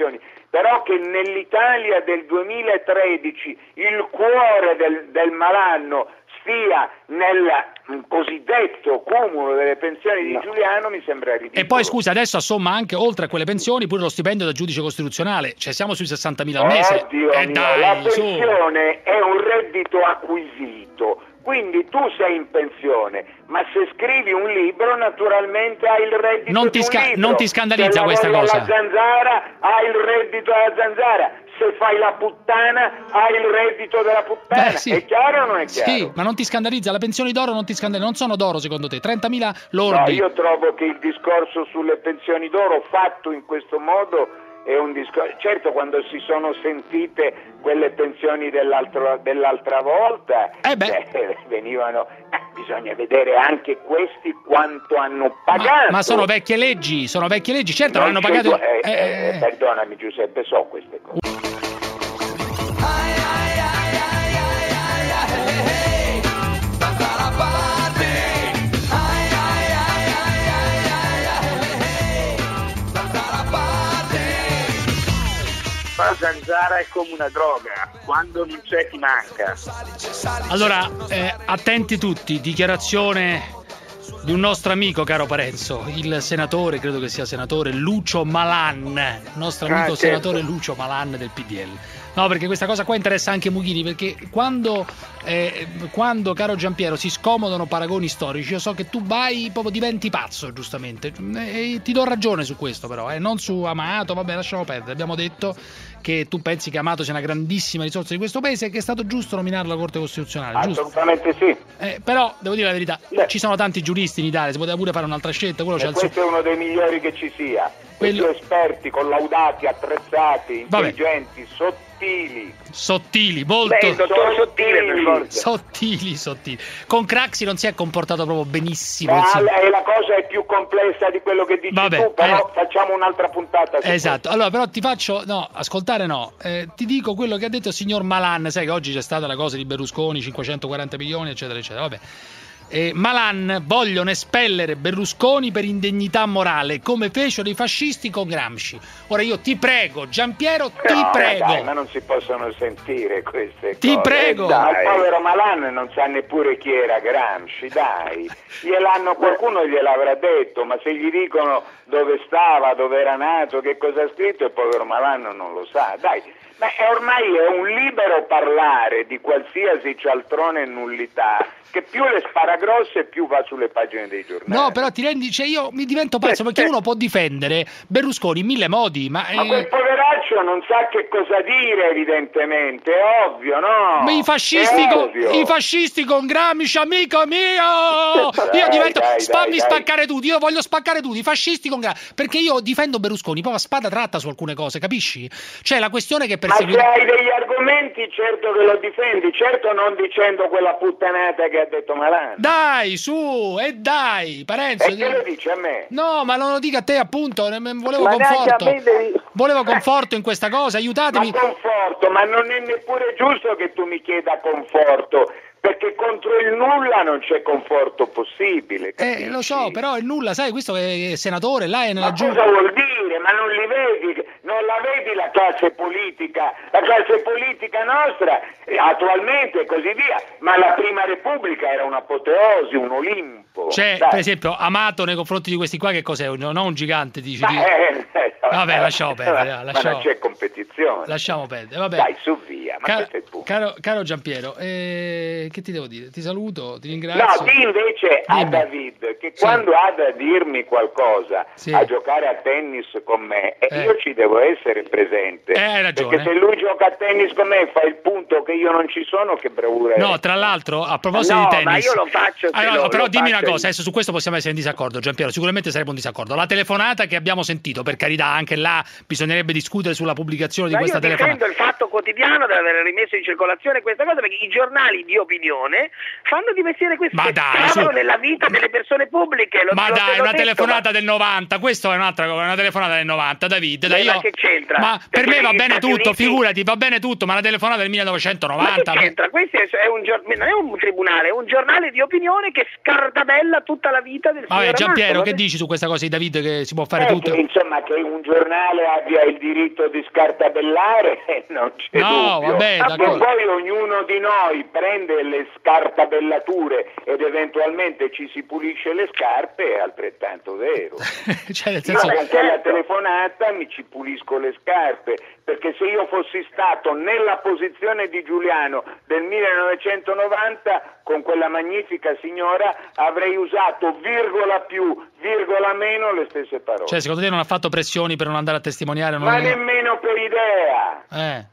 però che nell'Italia del duemilatredici il cuore del, del malanno stia nel cosiddetto cumulo delle pensioni di no. Giuliano mi sembra ridicolo. E poi scusa, adesso assomma anche oltre a quelle pensioni pure lo stipendio da giudice costituzionale, cioè siamo sui sessantamila al mese. Oddio eh, mio, dai, la pensione su. è un reddito acquisito. Quindi tu sei in pensione, ma se scrivi un libro naturalmente hai il reddito non ti di un sca- libro. Non ti scandalizza questa cosa? Se lavori alla zanzara hai il reddito della zanzara, se fai la puttana hai il reddito della puttana. Beh, sì. È chiaro o non è chiaro? Sì, ma non ti scandalizza? La pensione d'oro non ti scandalizza? Non sono d'oro secondo te? trentamila lordi? No, io trovo che il discorso sulle pensioni d'oro fatto in questo modo è un discorso. Certo, quando si sono sentite quelle pensioni dell'altro, dell'altra volta eh beh. Eh, venivano eh, bisogna vedere anche questi quanto hanno pagato. Ma, ma sono vecchie leggi, sono vecchie leggi, certo non hanno c'è, pagato eh, eh, eh, perdonami Giuseppe, so queste cose. La zanzara è come una droga, quando non c'è ti manca. Allora, eh, attenti tutti, dichiarazione di un nostro amico, caro Parenzo, il senatore, credo che sia senatore Lucio Malan, nostro amico ah, certo. senatore Lucio Malan del P D L. No, perché questa cosa qua interessa anche Mughini, perché quando, eh, quando, caro Giampiero, si scomodano paragoni storici, io so che tu vai, proprio diventi pazzo, giustamente, e ti do ragione su questo però, eh, non su Amato, vabbè, lasciamo perdere, abbiamo detto che tu pensi che Amato sia una grandissima risorsa di questo paese e che è stato giusto nominarlo alla Corte Costituzionale, giusto? Assolutamente sì. Eh, però, devo dire la verità, Beh. ci sono tanti giuristi in Italia, si poteva pure fare un'altra scelta, quello c'è il questo suo... è uno dei migliori che ci sia. Quello... Quello... esperti, collaudati, attrezzati, Vabbè. intelligenti, sottili. Sottili, molto... Beh, il dottor Sottile per forza. Sottili, sottili. Con Craxi non si è comportato proprio benissimo. Ma insomma. la, la cosa è più complessa di quello che dici Vabbè, tu, però eh... facciamo un'altra puntata. Su esatto, questo. allora però ti faccio, no, ascoltare no, eh, ti dico quello che ha detto il signor Malan, sai che oggi c'è stata la cosa di Berlusconi, cinquecentoquaranta milioni, eccetera, eccetera, vabbè. Eh, Malan vogliono espellere Berlusconi per indegnità morale, come fecero i fascisti con Gramsci. Ora io ti prego, Giampiero, ti no, prego. Dai, ma non si possono sentire queste ti cose. Ti prego. Dai. Il povero Malan non sa neppure chi era Gramsci, dai. Gliel'hanno, qualcuno gliel'avrà detto, ma se gli dicono dove stava, dove era nato, che cosa ha scritto, il povero Malan non lo sa, dai. Ma è ormai è un libero parlare di qualsiasi cialtrone e nullità, che più le spara grosse più va sulle pagine dei giornali. No, però ti rendi, cioè io mi divento pazzo perché uno può difendere Berlusconi in mille modi, ma... Ma eh... quel poveraccio non sa che cosa dire, evidentemente, è ovvio, no? Ma i fascisti, con, i fascisti con Gramsci, amico mio! Dai, io divento, dai, fammi dai, spaccare tutti, io voglio spaccare tutti, i fascisti con Gramsci, perché io difendo Berlusconi, proprio a spada tratta su alcune cose, capisci? Cioè la questione che Ma perseguita... se hai degli argomenti, certo che lo difendi, certo non dicendo quella puttanata che ha detto Malan. Dai, su, e dai, Parenzo. E che lo dici a me? No, ma non lo dica a te, appunto, volevo ma conforto. devi... Volevo conforto in questa cosa, aiutatemi. Ma conforto, ma non è neppure giusto che tu mi chieda conforto, perché contro il nulla non c'è conforto possibile. Capisci? Eh, lo so, però il nulla, sai, questo è senatore, là è nella Ma giunta. cosa vuol dire? Ma non li vedi? Non la vedi la classe politica? La classe politica nostra eh, attualmente e così via, ma la prima Repubblica era un'apoteosi, un Olimpo. Cioè, Dai. per esempio, Amato nei confronti di questi qua che cos'è? Non un gigante, dici? Ma, eh, eh, Vabbè, lasciamo perdere. Ma Lasciamo... non c'è competizione. Lasciamo perdere, vabbè. Dai, su via, ma Car- questo è il punto. Caro, caro Giampiero, eh, che ti devo dire? Ti saluto, ti ringrazio. No, di invece a Dimmi. David che Sì. quando ha da dirmi qualcosa, Sì. a giocare a tennis con me, e Eh. io ci devo essere presente. Eh, hai ragione. Perché se lui gioca a tennis con me e fa il punto che io non ci sono, che bravura è. No, tra l'altro, a proposito No, di ma tennis... io lo faccio, se Allora, lo- però lo dimmi una faccio cosa, io. adesso su questo possiamo essere in disaccordo, Giampiero, sicuramente sarebbe un disaccordo. La telefonata che abbiamo sentito, per carità, anche là bisognerebbe discutere sulla pubblicazione di Ma questa io telefonata. difendo il Fatto Quotidiano deve rimesso in circolazione questa cosa, perché i giornali di opinione fanno di mestiere questo, Ma che dai, stavano su. nella vita delle persone pubbliche. Lo, Ma lo- dai, te l'ho una detto, telefonata ma- del novanta, questo è un'altra cosa, una telefonata del novanta, David. Dai, Ma io... che c'entra? Ma per Perché me va negli bene Stati tutto, Uniti- figurati, va bene tutto, ma una telefonata del Ma millenovecentonovanta... che c'entra? Questo è, è un gior- non è un tribunale, è un giornale di opinione che scartabella tutta la vita del Vabbè, signor Giampiero, Amato. che dici su questa cosa di David che si può fare Eh, tutto? che, insomma, che un giornale abbia il diritto di scartabellare, eh, non c'è No, dubbio. vabbè, Ma d'accordo. poi ognuno di noi prende le scartabellature ed eventualmente ci si pulisce le scarpe, è altrettanto vero. Cioè, nel Io senso... con quella telefonata mi ci pulisco le scarpe, perché se io fossi stato nella posizione di Giuliano del millenovecentonovanta, con quella magnifica signora avrei usato virgola più, virgola meno le stesse parole. Cioè, secondo te non ha fatto pressioni per non andare a testimoniare? Non... Ma nemmeno per idea. Eh.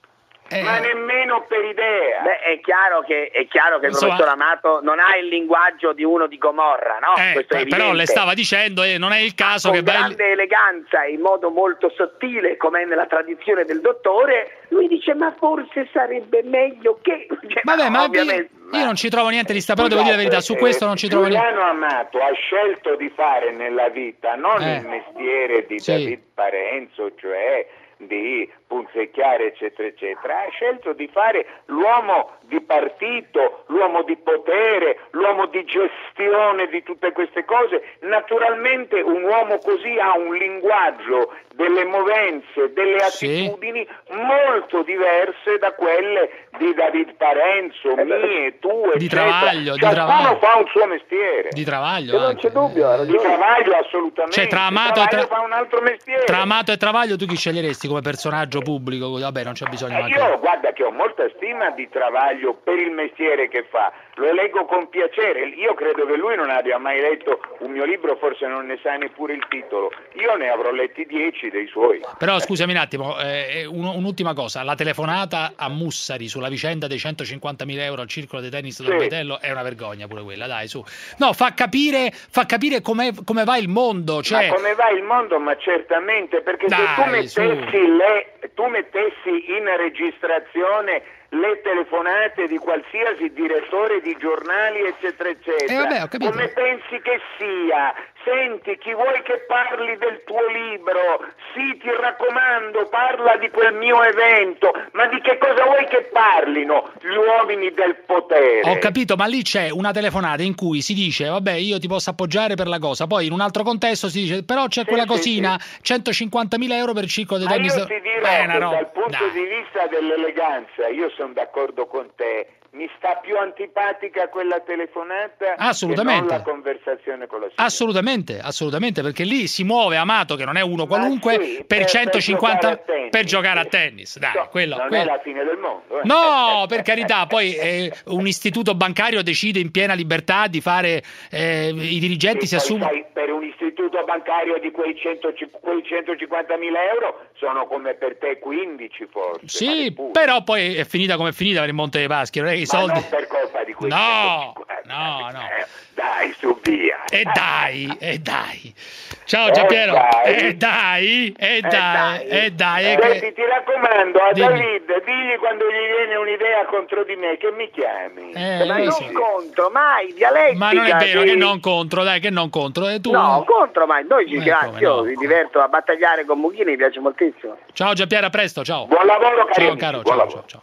Ma nemmeno per idea. Beh, è chiaro che, è chiaro che il Insomma- professor Amato non ha il linguaggio di uno di Gomorra, no? Eh, Questo è però evidente. le stava dicendo e non è il caso Con che vai... grande eleganza e in modo molto sottile, come è nella tradizione del dottore, lui dice: ma forse sarebbe meglio che... Cioè, Vabbè, ma ovviamente... io non ci trovo niente di sta, però devo dire la verità, su questo non ci trovo niente. Giuliano Amato ha scelto di fare nella vita non Eh. il mestiere di Sì. David Parenzo, cioè di punzecchiare eccetera eccetera, ha scelto di fare l'uomo di partito, l'uomo di potere, l'uomo di gestione di tutte queste cose. Naturalmente un uomo così ha un linguaggio, delle movenze, delle Sì. attitudini molto diverse da quelle di David Parenzo, mie, tue, Di eccetera. Travaglio, di Ciascuno Travaglio. fa un suo mestiere. Di Travaglio E non anche. c'è dubbio, di Travaglio assolutamente. Cioè, tra Amato e Travaglio Tra- fa un altro mestiere. Tra Amato e Travaglio tu chi sceglieresti come personaggio pubblico? Vabbè, non c'è bisogno Eh, manco. io guarda che ho molta stima di Travaglio per il mestiere che fa, lo leggo con piacere. Io credo che lui non abbia mai letto un mio libro, forse non ne sa neppure il titolo. Io ne avrò letti dieci dei suoi. Però scusami un attimo, eh, un- un'ultima cosa, la telefonata a Mussari sulla vicenda dei centocinquantamila euro al circolo dei tennis del Sì. Betello è una vergogna pure quella, dai, su. No, fa capire, fa capire come come va il mondo, cioè... Ma come va il mondo? Ma certamente, perché se tu Dai, su. mettessi, le, tu mettessi in registrazione le telefonate di qualsiasi direttore di giornali eccetera eccetera, Eh, vabbè, ho capito. come pensi che sia? Senti, chi vuoi che parli del tuo libro? Sì, ti raccomando, parla di quel mio evento. Ma di che cosa vuoi che parlino gli uomini del potere? Ho capito, ma lì c'è una telefonata in cui si dice, vabbè, io ti posso appoggiare per la cosa, poi in un altro contesto si dice, però c'è Sì, quella sì, cosina, centocinquantamila euro per il circolo dei Ma tennis. io ti dirò Beh, una che roba- dal punto dai. di vista dell'eleganza, io sono d'accordo con te, mi sta più antipatica quella telefonata Assolutamente. che non la conversazione con la signora. Assolutamente, assolutamente, perché lì si muove Amato, che non è uno qualunque, sì, per, per- centocinquanta per giocare a tennis. per giocare a tennis. Dai, No, quello, non quello. è la fine del mondo. eh. No, per carità, poi eh, un istituto bancario decide in piena libertà di fare, eh, i dirigenti si Poi assumono... sai, per un istituto bancario di quei, cento, quei centocinquantamila euro sono come per te quindici forse. Sì, però poi è finita come è finita per il Monte dei Paschi, non è che i Ma soldi... non per colpa di quei No, centocinquanta. no, no. Eh, dai, su via. E dai, e dai. Ciao Eh, Giampiero. dai. E dai, e dai, e dai. e Senti, che- ti raccomando a Dimmi. David, digli quando gli viene un'idea contro di me che mi chiami. Eh, Ma lo non so. contro, mai, dialettica. Ma non è vero sì. che non contro, dai, che non contro. E tu... No, contro mai, noi ci Eh, grazie, come io no. mi diverto a battagliare con Mughini, mi piace moltissimo. Ciao Giampiero, a presto, ciao. Buon lavoro, cari Ciao amici, caro, buon ciao, lavoro. ciao,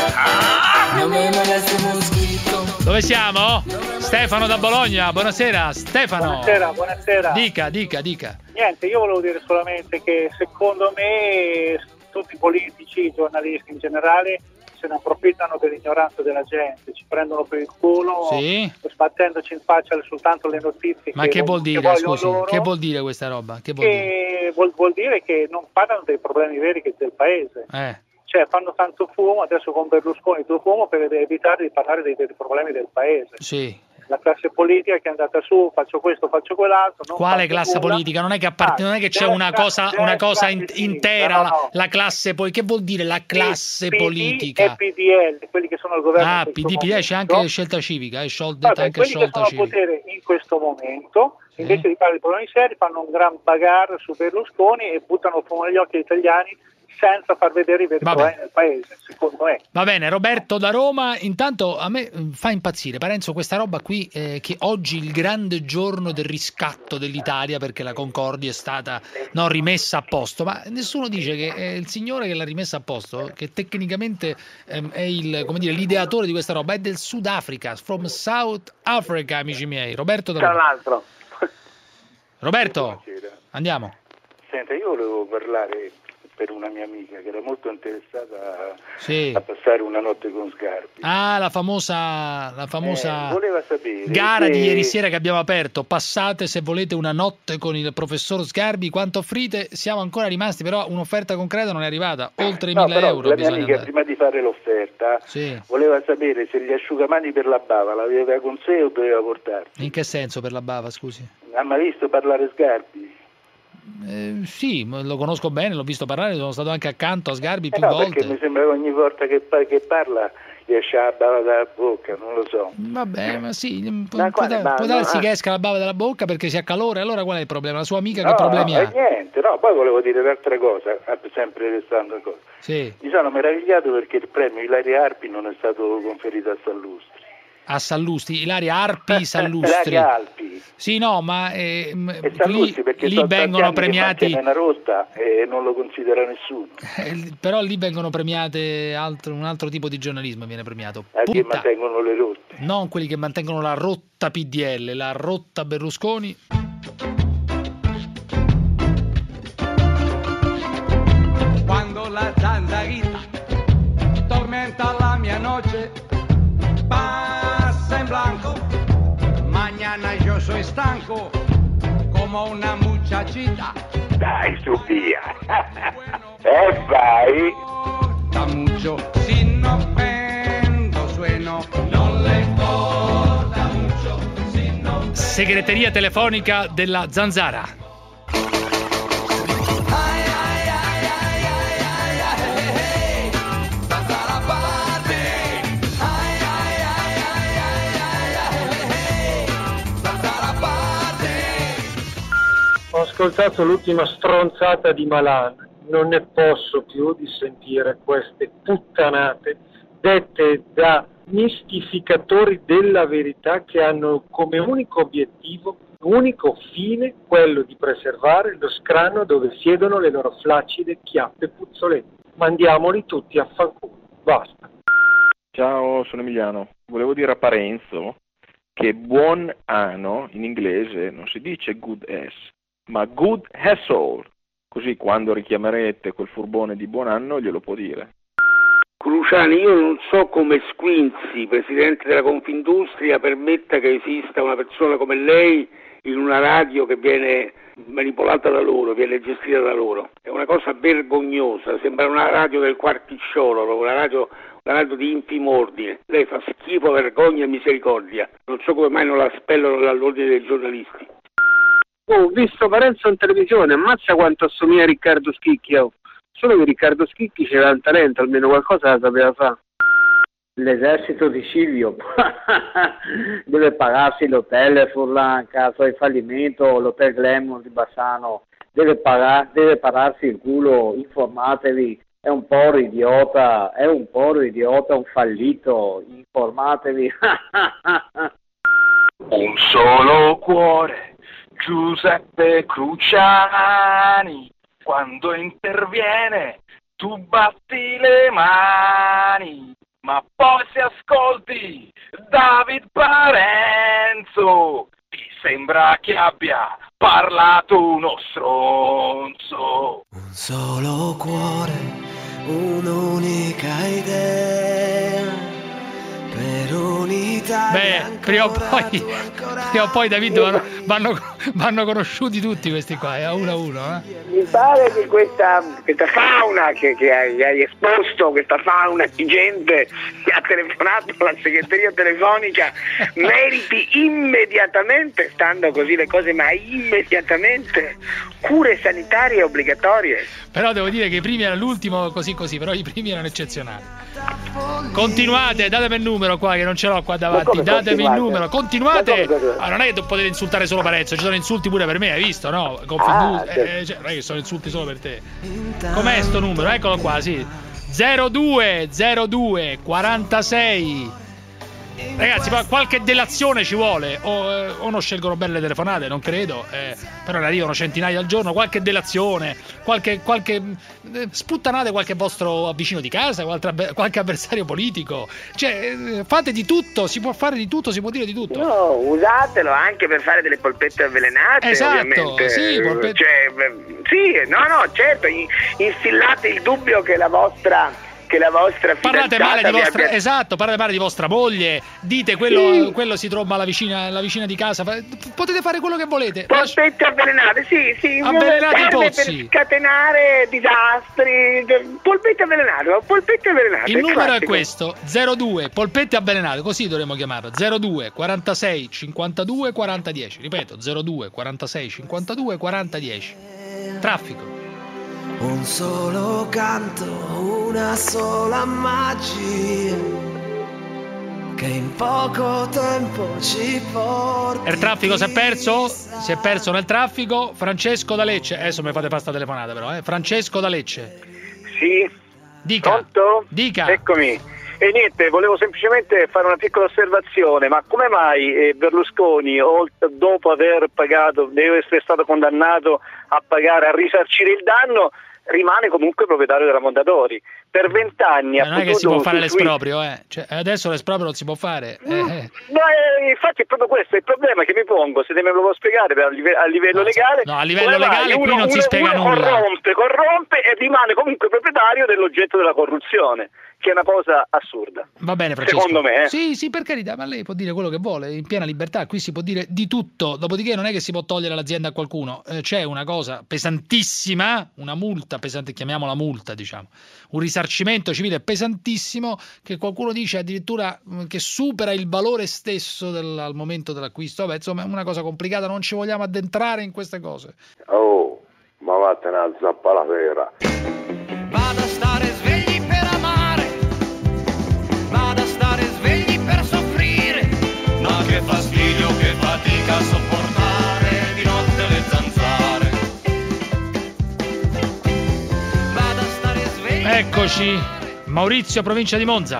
ciao. Dove siamo? Stefano da Bologna, buonasera. Stefano. Buonasera, buonasera. Dica, dica, dica. Niente, io volevo dire solamente che secondo me tutti i politici, i giornalisti in generale, se ne approfittano dell'ignoranza della gente, ci prendono per il culo, Sì? sbattendoci in faccia soltanto le notizie Ma che, che vuol che dire, vogliono scusi? loro, Che vuol dire questa roba? Che vuol dire? che vuol, vuol dire che non parlano dei problemi veri che del paese. Eh. Cioè fanno tanto fumo, adesso con Berlusconi tu fumo per evitare di parlare dei veri problemi del paese. Sì. La classe politica che è andata su, faccio questo, faccio quell'altro. Non Quale faccio classe nulla. politica? Non è che, appart- Ah, non è che c'è destra- una cosa, una destra cosa e in- sinistra, intera, no, la, no. la classe politica. Che vuol dire la classe P D politica? e P D L, quelli che sono al governo Ah, in P questo D P D c'è momento. anche scelta civica, è sciolta, Vabbè, anche quelli che sciolta sono al civica. potere in questo momento, invece di parlare di problemi seri, fanno un gran bagarre su Berlusconi e buttano fumo negli occhi agli italiani senza far vedere i veri problemi del paese, secondo me. Va bene, Roberto da Roma, intanto a me fa impazzire, Parenzo, questa roba qui, eh, che oggi il grande giorno del riscatto dell'Italia perché la Concordia è stata no, rimessa a posto, ma nessuno dice che è il signore che l'ha rimessa a posto, che tecnicamente ehm, è il, come dire, l'ideatore di questa roba, è del Sudafrica, from South Africa, amici miei. Roberto da Roma. Tra l'altro. Roberto, andiamo. Senta, io volevo parlare per una mia amica che era molto interessata a, Sì. a passare una notte con Sgarbi. Ah, la famosa, la famosa Eh, voleva sapere gara se- di ieri sera che abbiamo aperto. Passate se volete una notte con il professor Sgarbi. Quanto offrite? Siamo ancora rimasti, però un'offerta concreta non è arrivata. Oltre i No, mille però euro la mia bisogna amica andare. prima di fare l'offerta Sì. voleva sapere se gli asciugamani per la bava l'aveva con sé o doveva portarsi. In che senso per la bava, scusi? Ha mai visto parlare Sgarbi? Eh, sì, lo conosco bene, l'ho visto parlare, sono stato anche accanto a Sgarbi più Eh no, volte. perché mi sembra che ogni volta che, pa- che parla gli esce la bava dalla bocca, non lo so. Vabbè, ma sì, può, Ma può quale dar- bava? può darsi No, che ah. esca la bava dalla bocca perché si ha calore, allora qual è il problema? La sua amica No, che problemi no, ha? eh, niente, no, poi volevo dire un'altra cosa, eh, sempre restando a cosa. Sì, Mi sono meravigliato perché il premio Ilaria Arpi non è stato conferito a Sallustri. a Sallusti, Ilaria Arpi Sallustri. Ilaria Alpi. Sì, no, ma eh, m- E Sallustri lì, perché lì sono tanti vengono anni che premiati, mantiene una rotta e non lo considera nessuno. eh, però lì vengono premiate altro, un altro tipo di giornalismo viene premiato. A chi Punta. mantengono le rotte. Non quelli che mantengono la rotta P D L, la rotta Berlusconi. Quando la zanzarita tormenta la mia noche, pasa en blanco. Mañana yo soy estanco como una muchachita. Dai, su via. E vai. Da mucho, si no prendo sueno, non le importa mucho, si no. Segreteria telefonica della Zanzara. Ho ascoltato l'ultima stronzata di Malan, non ne posso più di sentire queste puttanate dette da mistificatori della verità che hanno come unico obiettivo, unico fine, quello di preservare lo scranno dove siedono le loro flaccide chiappe puzzolenti. Mandiamoli tutti a fanculo, basta. Ciao, sono Emiliano. Volevo dire a Parenzo che buon anno in inglese non si dice good ass, ma good asshole. Così quando richiamerete quel furbone di buon anno glielo può dire. Cruciani, io non so come Squinzi, presidente della Confindustria, permetta che esista una persona come lei in una radio che viene manipolata da loro, viene gestita da loro. È una cosa vergognosa, sembra una radio del quarticciolo, una radio, una radio di infimo ordine. Lei fa schifo, vergogna e misericordia. Non so come mai non la spellano dall'ordine dei giornalisti. Oh, ho visto Parenzo in televisione, ammazza quanto assomiglia a Riccardo Schicchi, oh. Solo che Riccardo Schicchi c'era un talento, almeno qualcosa la sapeva fare. L'esercito di Silvio deve pagarsi l'hotel Furlan in caso di fallimento, l'hotel Glamour di Bassano, deve, pagare, deve pararsi il culo, informatevi, è un povero idiota, è un povero idiota, un fallito, informatevi. Un solo cuore, Giuseppe Cruciani, quando interviene tu batti le mani, ma poi se ascolti David Parenzo ti sembra che abbia parlato uno stronzo. Un solo cuore, un'unica idea. Per un'Italia. Beh, prima o poi, prima o poi David, vanno, vanno, vanno conosciuti tutti questi qua, eh, a uno a uno. Eh. Mi pare che questa, questa fauna che, che hai, hai esposto, questa fauna di gente che ha telefonato alla segreteria telefonica, meriti immediatamente, stando così le cose, ma immediatamente, cure sanitarie obbligatorie. Però devo dire che i primi erano l'ultimo così così, però i primi erano eccezionali. Continuate, datemi il numero qua che non ce l'ho qua davanti. Datemi il numero, continuate. Ah, non è che potete insultare solo Parenzo, ci sono insulti pure per me, hai visto, no? Ah, eh, cioè, non è che sono insulti solo per te. Com'è sto numero? Eccolo qua, sì. zero due zero due quarantasei. Ragazzi, ma qualche delazione ci vuole, o, eh, o non scelgono bene le telefonate, non credo, eh, però ne arrivano centinaia al giorno, qualche delazione, qualche, qualche eh, sputtanate qualche vostro vicino di casa, qualche, qualche avversario politico, cioè eh, fate di tutto, si può fare di tutto, si può dire di tutto. No, usatelo anche per fare delle polpette avvelenate, esatto, ovviamente. Sì, polpette... Cioè, sì, no, no, certo, infillate il dubbio che la vostra... che la vostra parlate male di vostra abbia... esatto, parlate male di vostra moglie, dite quello, sì. quello si tromba la vicina, la vicina di casa, potete fare quello che volete. Polpette avvelenate, sì, sì, avvelenate i pozzi per scatenare disastri, polpette avvelenate, polpette avvelenate. Il numero classico. È questo, zero due polpette avvelenate, così dovremmo chiamarlo, zero due quarantasei cinquantadue quaranta dieci, ripeto, zero due quarantasei cinquantadue quaranta dieci. Traffico. Un solo canto, una sola magia che in poco tempo ci porta. Il traffico si è perso? Si è perso nel traffico. Francesco da Lecce. Adesso mi fate fare sta telefonata però, eh. Francesco da Lecce. Sì. Dica. Pronto? Dica. Eccomi. E niente, volevo semplicemente fare una piccola osservazione, ma come mai eh, Berlusconi, dopo aver pagato, deve essere stato condannato a pagare, a risarcire il danno, rimane comunque proprietario della Mondadori? Per vent'anni ha non è che si può fare l'esproprio, eh. Cioè, adesso l'esproprio non si può fare. Eh. No, eh, infatti è proprio questo il problema che mi pongo, se me lo può spiegare a livello, a livello no, legale. No, a livello legale uno, qui non uno, si spiega uno nulla. Corrompe, corrompe e rimane comunque proprietario dell'oggetto della corruzione, che è una cosa assurda. Va bene, Francesco. Secondo me. Eh. Sì, sì, per carità, ma lei può dire quello che vuole, in piena libertà, qui si può dire di tutto, dopodiché non è che si può togliere l'azienda a qualcuno, eh, c'è una cosa pesantissima, una multa pesante, chiamiamola multa, diciamo, un risarcimento civile pesantissimo che qualcuno dice addirittura che supera il valore stesso del, al momento dell'acquisto. Vabbè, insomma, è una cosa complicata, non ci vogliamo addentrare in queste cose. Oh, ma vattene a zappa la vera. Vado a stare svegli per amare, vado a stare svegli per soffrire, ma che fastidio, che fatica a sopportare di notte le zanzare. Vado a stare svegli. Eccoci, Maurizio, provincia di Monza.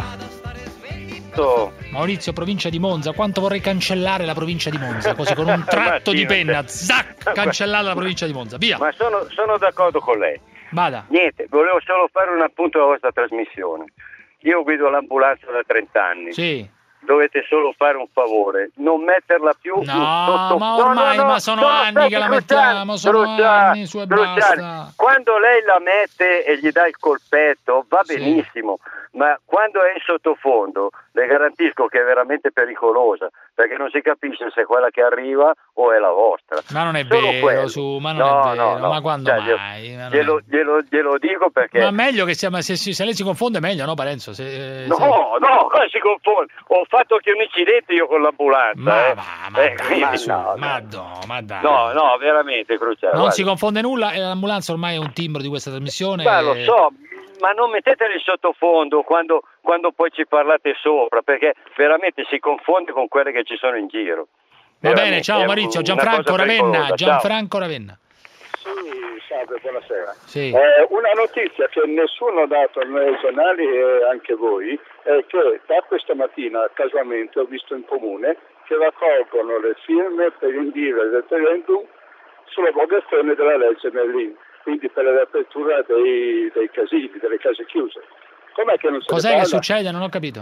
Maurizio, provincia di Monza. Quanto vorrei cancellare la provincia di Monza, così con un tratto di penna, zac, cancellare la provincia di Monza, via. Ma sono, sono d'accordo con lei. Vada. Niente, volevo solo fare un appunto alla vostra trasmissione. Io guido l'ambulanza da trenta anni. Sì. Dovete solo fare un favore, non metterla più no, sotto... ma ormai no, no, no, ma sono, sono anni che la mettiamo, sono Cruciani, anni su e Cruciani. basta. Quando lei la mette e gli dà il colpetto va sì. benissimo, ma quando è in sottofondo le garantisco che è veramente pericolosa, perché non si capisce se è quella che arriva o è la vostra. Ma non è Solo vero, quello. su, ma non no, è vero, no, no. ma quando cioè, mai? Ma glielo, è... glielo, glielo dico perché... Ma meglio che sia, se, se lei si confonde meglio, no Parenzo? Se, no, se... no, si confonde. Ho fatto anche un incidente io con l'ambulanza. Ma eh. va, ma, eh, dai, ma, su, no, ma, no. no, ma dai. No, no, veramente, Cruciani. Non guarda. si confonde nulla e l'ambulanza ormai è un timbro di questa trasmissione. Beh, e... lo so, ma non metteteli in sottofondo quando, quando poi ci parlate sopra, perché veramente si confonde con quelle che ci sono in giro. Va veramente, bene, ciao Maurizio, Gianfranco Ravenna, Gianfranco Ravenna. Sì, salve, buonasera. Sì. Eh, una notizia che nessuno ha dato nei giornali e anche voi è che da questa mattina casualmente ho visto in comune che raccolgono le firme per indire il referendum sull'abrogazione della legge Merlin, quindi per la riapertura dei, dei casini, delle case chiuse. Com'è che non se Cos'è ne che parla? succede? Non ho capito.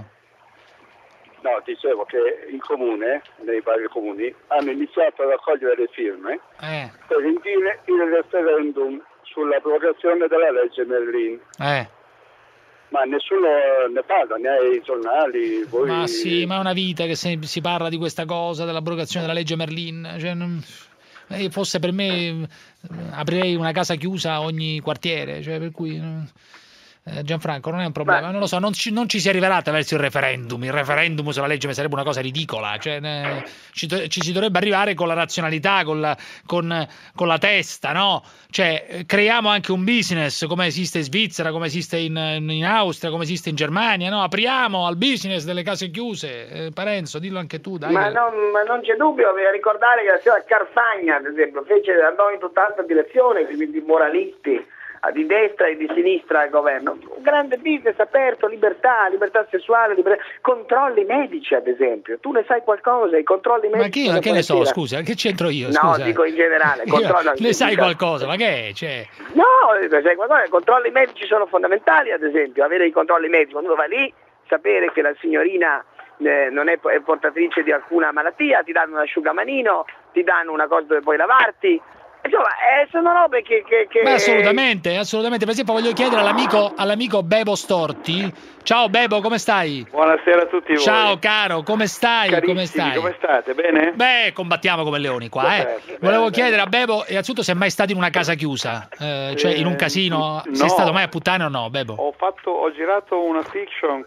No, dicevo che in comune, nei vari comuni, hanno iniziato a raccogliere le firme Eh, per indire il referendum sull'abrogazione della legge Merlin. eh. Ma nessuno ne parla, né ai giornali. Voi... Ma sì, ma è una vita che se, si parla di questa cosa, dell'abrogazione della legge Merlin. Cioè, non... eh, fosse per me, eh, aprirei una casa chiusa a ogni quartiere, cioè per cui... Eh, Gianfranco, non è un problema, Ma- non lo so, non ci, non ci si arriverà attraverso il referendum. Il referendum sulla legge mi sarebbe una cosa ridicola, cioè, eh, ci, do- ci si dovrebbe arrivare con la razionalità, con la, con, con la testa, no? Cioè, eh, creiamo anche un business come esiste in Svizzera, come esiste in, in Austria, come esiste in Germania, no? Apriamo al business delle case chiuse. Eh, Parenzo, dillo anche tu, dai. Ma che- non, ma non c'è dubbio, bisogna ricordare che la signora Carfagna, ad esempio, fece, andò in tutt'altra direzione, quindi moralisti di destra e di sinistra al governo. Un grande business aperto, libertà, libertà sessuale, liber- controlli medici, ad esempio. Tu ne sai qualcosa, i controlli medici. Ma che, sono che ne so, buona sera. scusa, che c'entro io? No, Scusa. dico in generale. Io- controlli- ne sai dica- qualcosa, ma che è? Cioè, No, ne sai qualcosa, i controlli medici sono fondamentali, ad esempio, avere i controlli medici. Quando uno va lì, sapere che la signorina eh, non è, è portatrice di alcuna malattia, ti danno un asciugamanino, ti danno una cosa dove puoi lavarti. Insomma, eh, sono robe che... che, che... ma assolutamente, assolutamente. Per esempio voglio chiedere all'amico, all'amico Bebo Storti. Ciao Bebo, come stai? Buonasera a tutti voi. Ciao caro, come stai? Carissimi, Come stai? come state? Bene? Beh, combattiamo come leoni qua, eh. Certo, bene, Volevo bene. chiedere a Bebo, innanzitutto, se è mai stato in una casa chiusa, eh, cioè in un casino. no. Sei stato mai a puttane o no, Bebo? Ho fatto, ho girato una fiction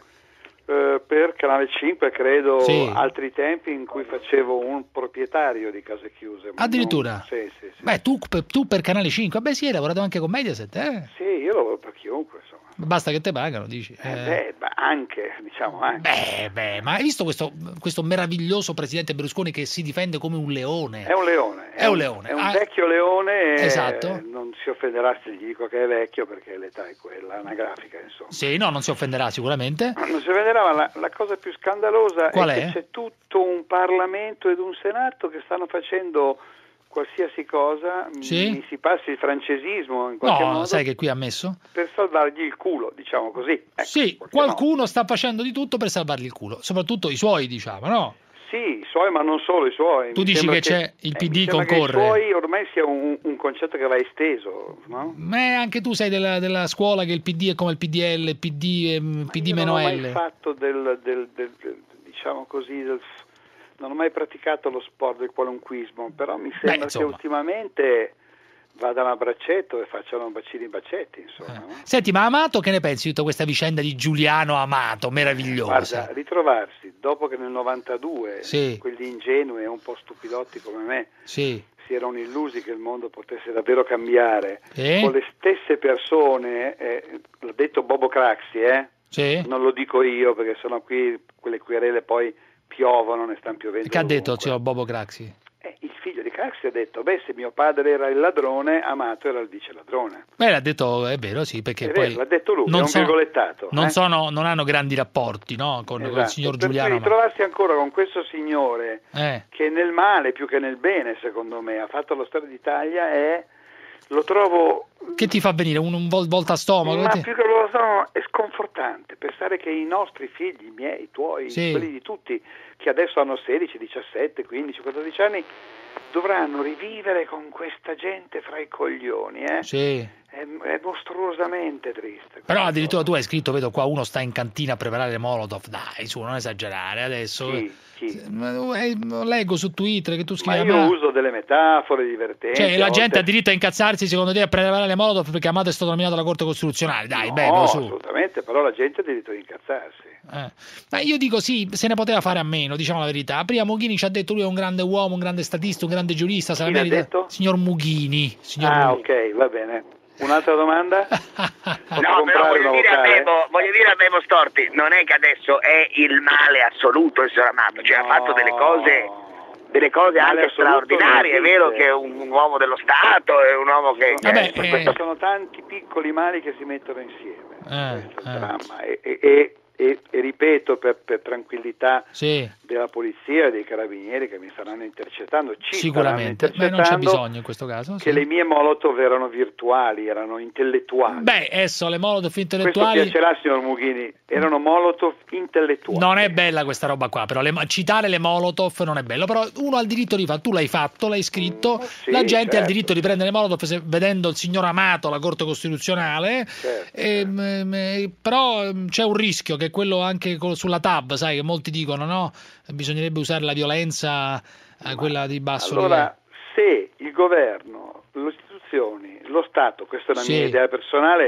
eh, per Canale cinque, credo, Sì. altri tempi in cui facevo un proprietario di case chiuse. ma Addirittura? non- Sì, sì, sì. Beh, tu, tu per Canale cinque, beh sì, hai lavorato anche con Mediaset, eh? Sì, io lavoro per chiunque, insomma. Basta che te pagano, dici. Eh, Eh, beh, ma anche, diciamo anche. Beh, beh, ma hai visto questo, questo meraviglioso presidente Berlusconi che si difende come un leone? È un leone. È un leone. È un Ah, vecchio leone. e Esatto. Non si offenderà se gli dico che è vecchio perché l'età è quella, anagrafica, insomma. Sì, no, non si offenderà sicuramente. Non si vedrà, ma la, la cosa più scandalosa Qual è, è? che c'è tutto un Parlamento ed un Senato che stanno facendo qualsiasi cosa, Sì? mi si passi il francesismo in qualche No, modo, sai che qui ha messo? per salvargli il culo, diciamo così. Ecco, Sì, qualcuno sta facendo di tutto per salvargli il culo, soprattutto i suoi, diciamo, no? Sì, i suoi, ma non solo i suoi. Tu Mi dici sembra che c'è il eh, P D mi sembra concorre. che i suoi ormai sia un, un concetto che va esteso, no? Ma anche tu sei della, della scuola che il P D è come il P D L, P D, ehm, P D Io meno non ho mai L. fatto del, del- del- del- diciamo così, del- non ho mai praticato lo sport del qualunquismo, però mi sembra che insomma. ultimamente vadano a braccetto e facciano bacini bacetti, insomma. no? Senti, ma Amato che ne pensi di tutta questa vicenda di Giuliano Amato, meravigliosa? Guarda, ritrovarsi dopo che nel novantadue Sì. quegli ingenui e un po' stupidotti come me Sì. si erano illusi che il mondo potesse davvero cambiare, Sì. con le stesse persone, eh, l'ha detto Bobo Craxi, eh? Sì. non lo dico io perché sono qui, quelle querele poi piovono, ne stanno piovendo. Che ha detto il signor Bobo Craxi? Eh, il figlio di Craxi ha detto, beh, se mio padre era il ladrone, Amato era il vice ladrone. Beh, l'ha detto, è vero, sì, perché È poi vero, l'ha detto lui, non è un sono- virgolettato. non, eh? sono, non hanno grandi rapporti, no, con, con il Esatto, signor per cui Giuliano Amato. ritrovarsi ancora con questo signore Eh. che nel male più che nel bene, secondo me, ha fatto la storia d'Italia e lo trovo, Che ti fa venire un, un vol- volta a stomaco? ma Che ti- più che lo so, è sconfortante pensare che i nostri figli, i miei, i tuoi, Sì. quelli di tutti, che adesso hanno sedici, diciassette, quindici, quattordici anni, dovranno rivivere con questa gente fra i coglioni, eh? Sì. È, è mostruosamente triste. Però addirittura tu hai scritto, vedo qua, uno sta in cantina a preparare le Molotov. Dai, su, non esagerare adesso. Chi? Chi? Ma, eh, leggo su Twitter che tu Ma scrivi. io ma- uso delle metafore divertenti. Cioè, a la volte- gente ha diritto a incazzarsi, secondo te, a preparare le Molotov perché Amato è stato nominato alla Corte Costituzionale. Dai, No, Bebo, su. assolutamente, però la gente ha diritto di incazzarsi. Eh. Ma io dico sì, se ne poteva fare a meno, diciamo la verità. Prima Mughini ci ha detto lui è un grande uomo, un grande statista, un grande giurista. Se la Chi l'ha merita. detto? Signor Mughini. Signor Ah, Mughini. ok, va bene. Un'altra domanda? Posso No, però comprare voglio una dire, a vocale? Bebo, voglio dire a Bebo Storti, non è che adesso è il male assoluto il signor Amato, cioè ha fatto delle cose, delle cose Male anche assoluto straordinarie, è non vero esiste. che è un, un uomo dello Stato, è un uomo che... Vabbè, che- eh, Questi sono tanti piccoli mali che si mettono insieme. Eh, Questo è il eh. dramma. E, e- e- e- e ripeto, per, per tranquillità Sì, della polizia e dei carabinieri che mi staranno intercettando, ci sicuramente. staranno Beh, non c'è intercettando, bisogno in questo caso. che sì. le mie Molotov erano virtuali, erano intellettuali. Beh, adesso le Molotov Questo intellettuali. piacerà, signor Mughini, erano Molotov intellettuali. Non è bella questa roba qua, però le- citare le Molotov non è bello, però uno ha il diritto di fare, tu l'hai fatto, l'hai scritto, sì, la gente ha il certo. diritto di prendere le Molotov se- vedendo il signor Amato alla Corte Costituzionale, Certo, ehm, ehm, però ehm, c'è un rischio che quello anche col- sulla T A B, sai che molti dicono no, bisognerebbe usare la violenza, eh, quella di basso Allora, se il governo, le istituzioni, lo Stato, questa è una Sì. mia idea personale,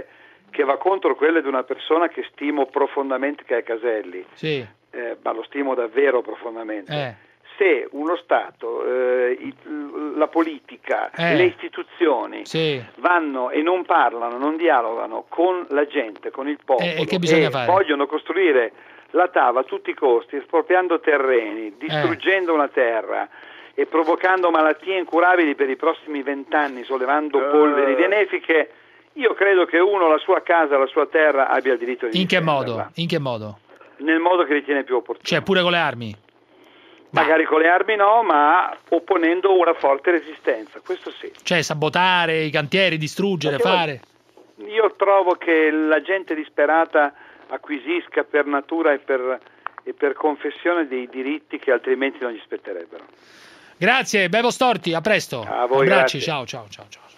che va contro quelle di una persona che stimo profondamente, che è Caselli, sì. eh, ma lo stimo davvero profondamente. Eh. Se uno Stato, eh, i- la politica, Eh. le istituzioni Sì. vanno e non parlano, non dialogano con la gente, con il popolo, Eh, e che bisogna fare? vogliono costruire la T A V a tutti i costi, espropriando terreni, distruggendo una terra e provocando malattie incurabili per i prossimi vent'anni, sollevando polveri benefiche, io credo che uno la sua casa, la sua terra abbia il diritto di In che difenderla. modo? In che modo? Nel modo che ritiene più opportuno. Cioè, pure con le armi? Magari con le armi no, ma opponendo una forte resistenza, questo sì. Cioè, sabotare i cantieri, distruggere, Perché fare... Io trovo che la gente disperata acquisisca per natura e per, e per confessione dei diritti che altrimenti non gli spetterebbero. Grazie, Bevo Storti, a presto. A voi, Abbracci, grazie. ciao, ciao, ciao, ciao.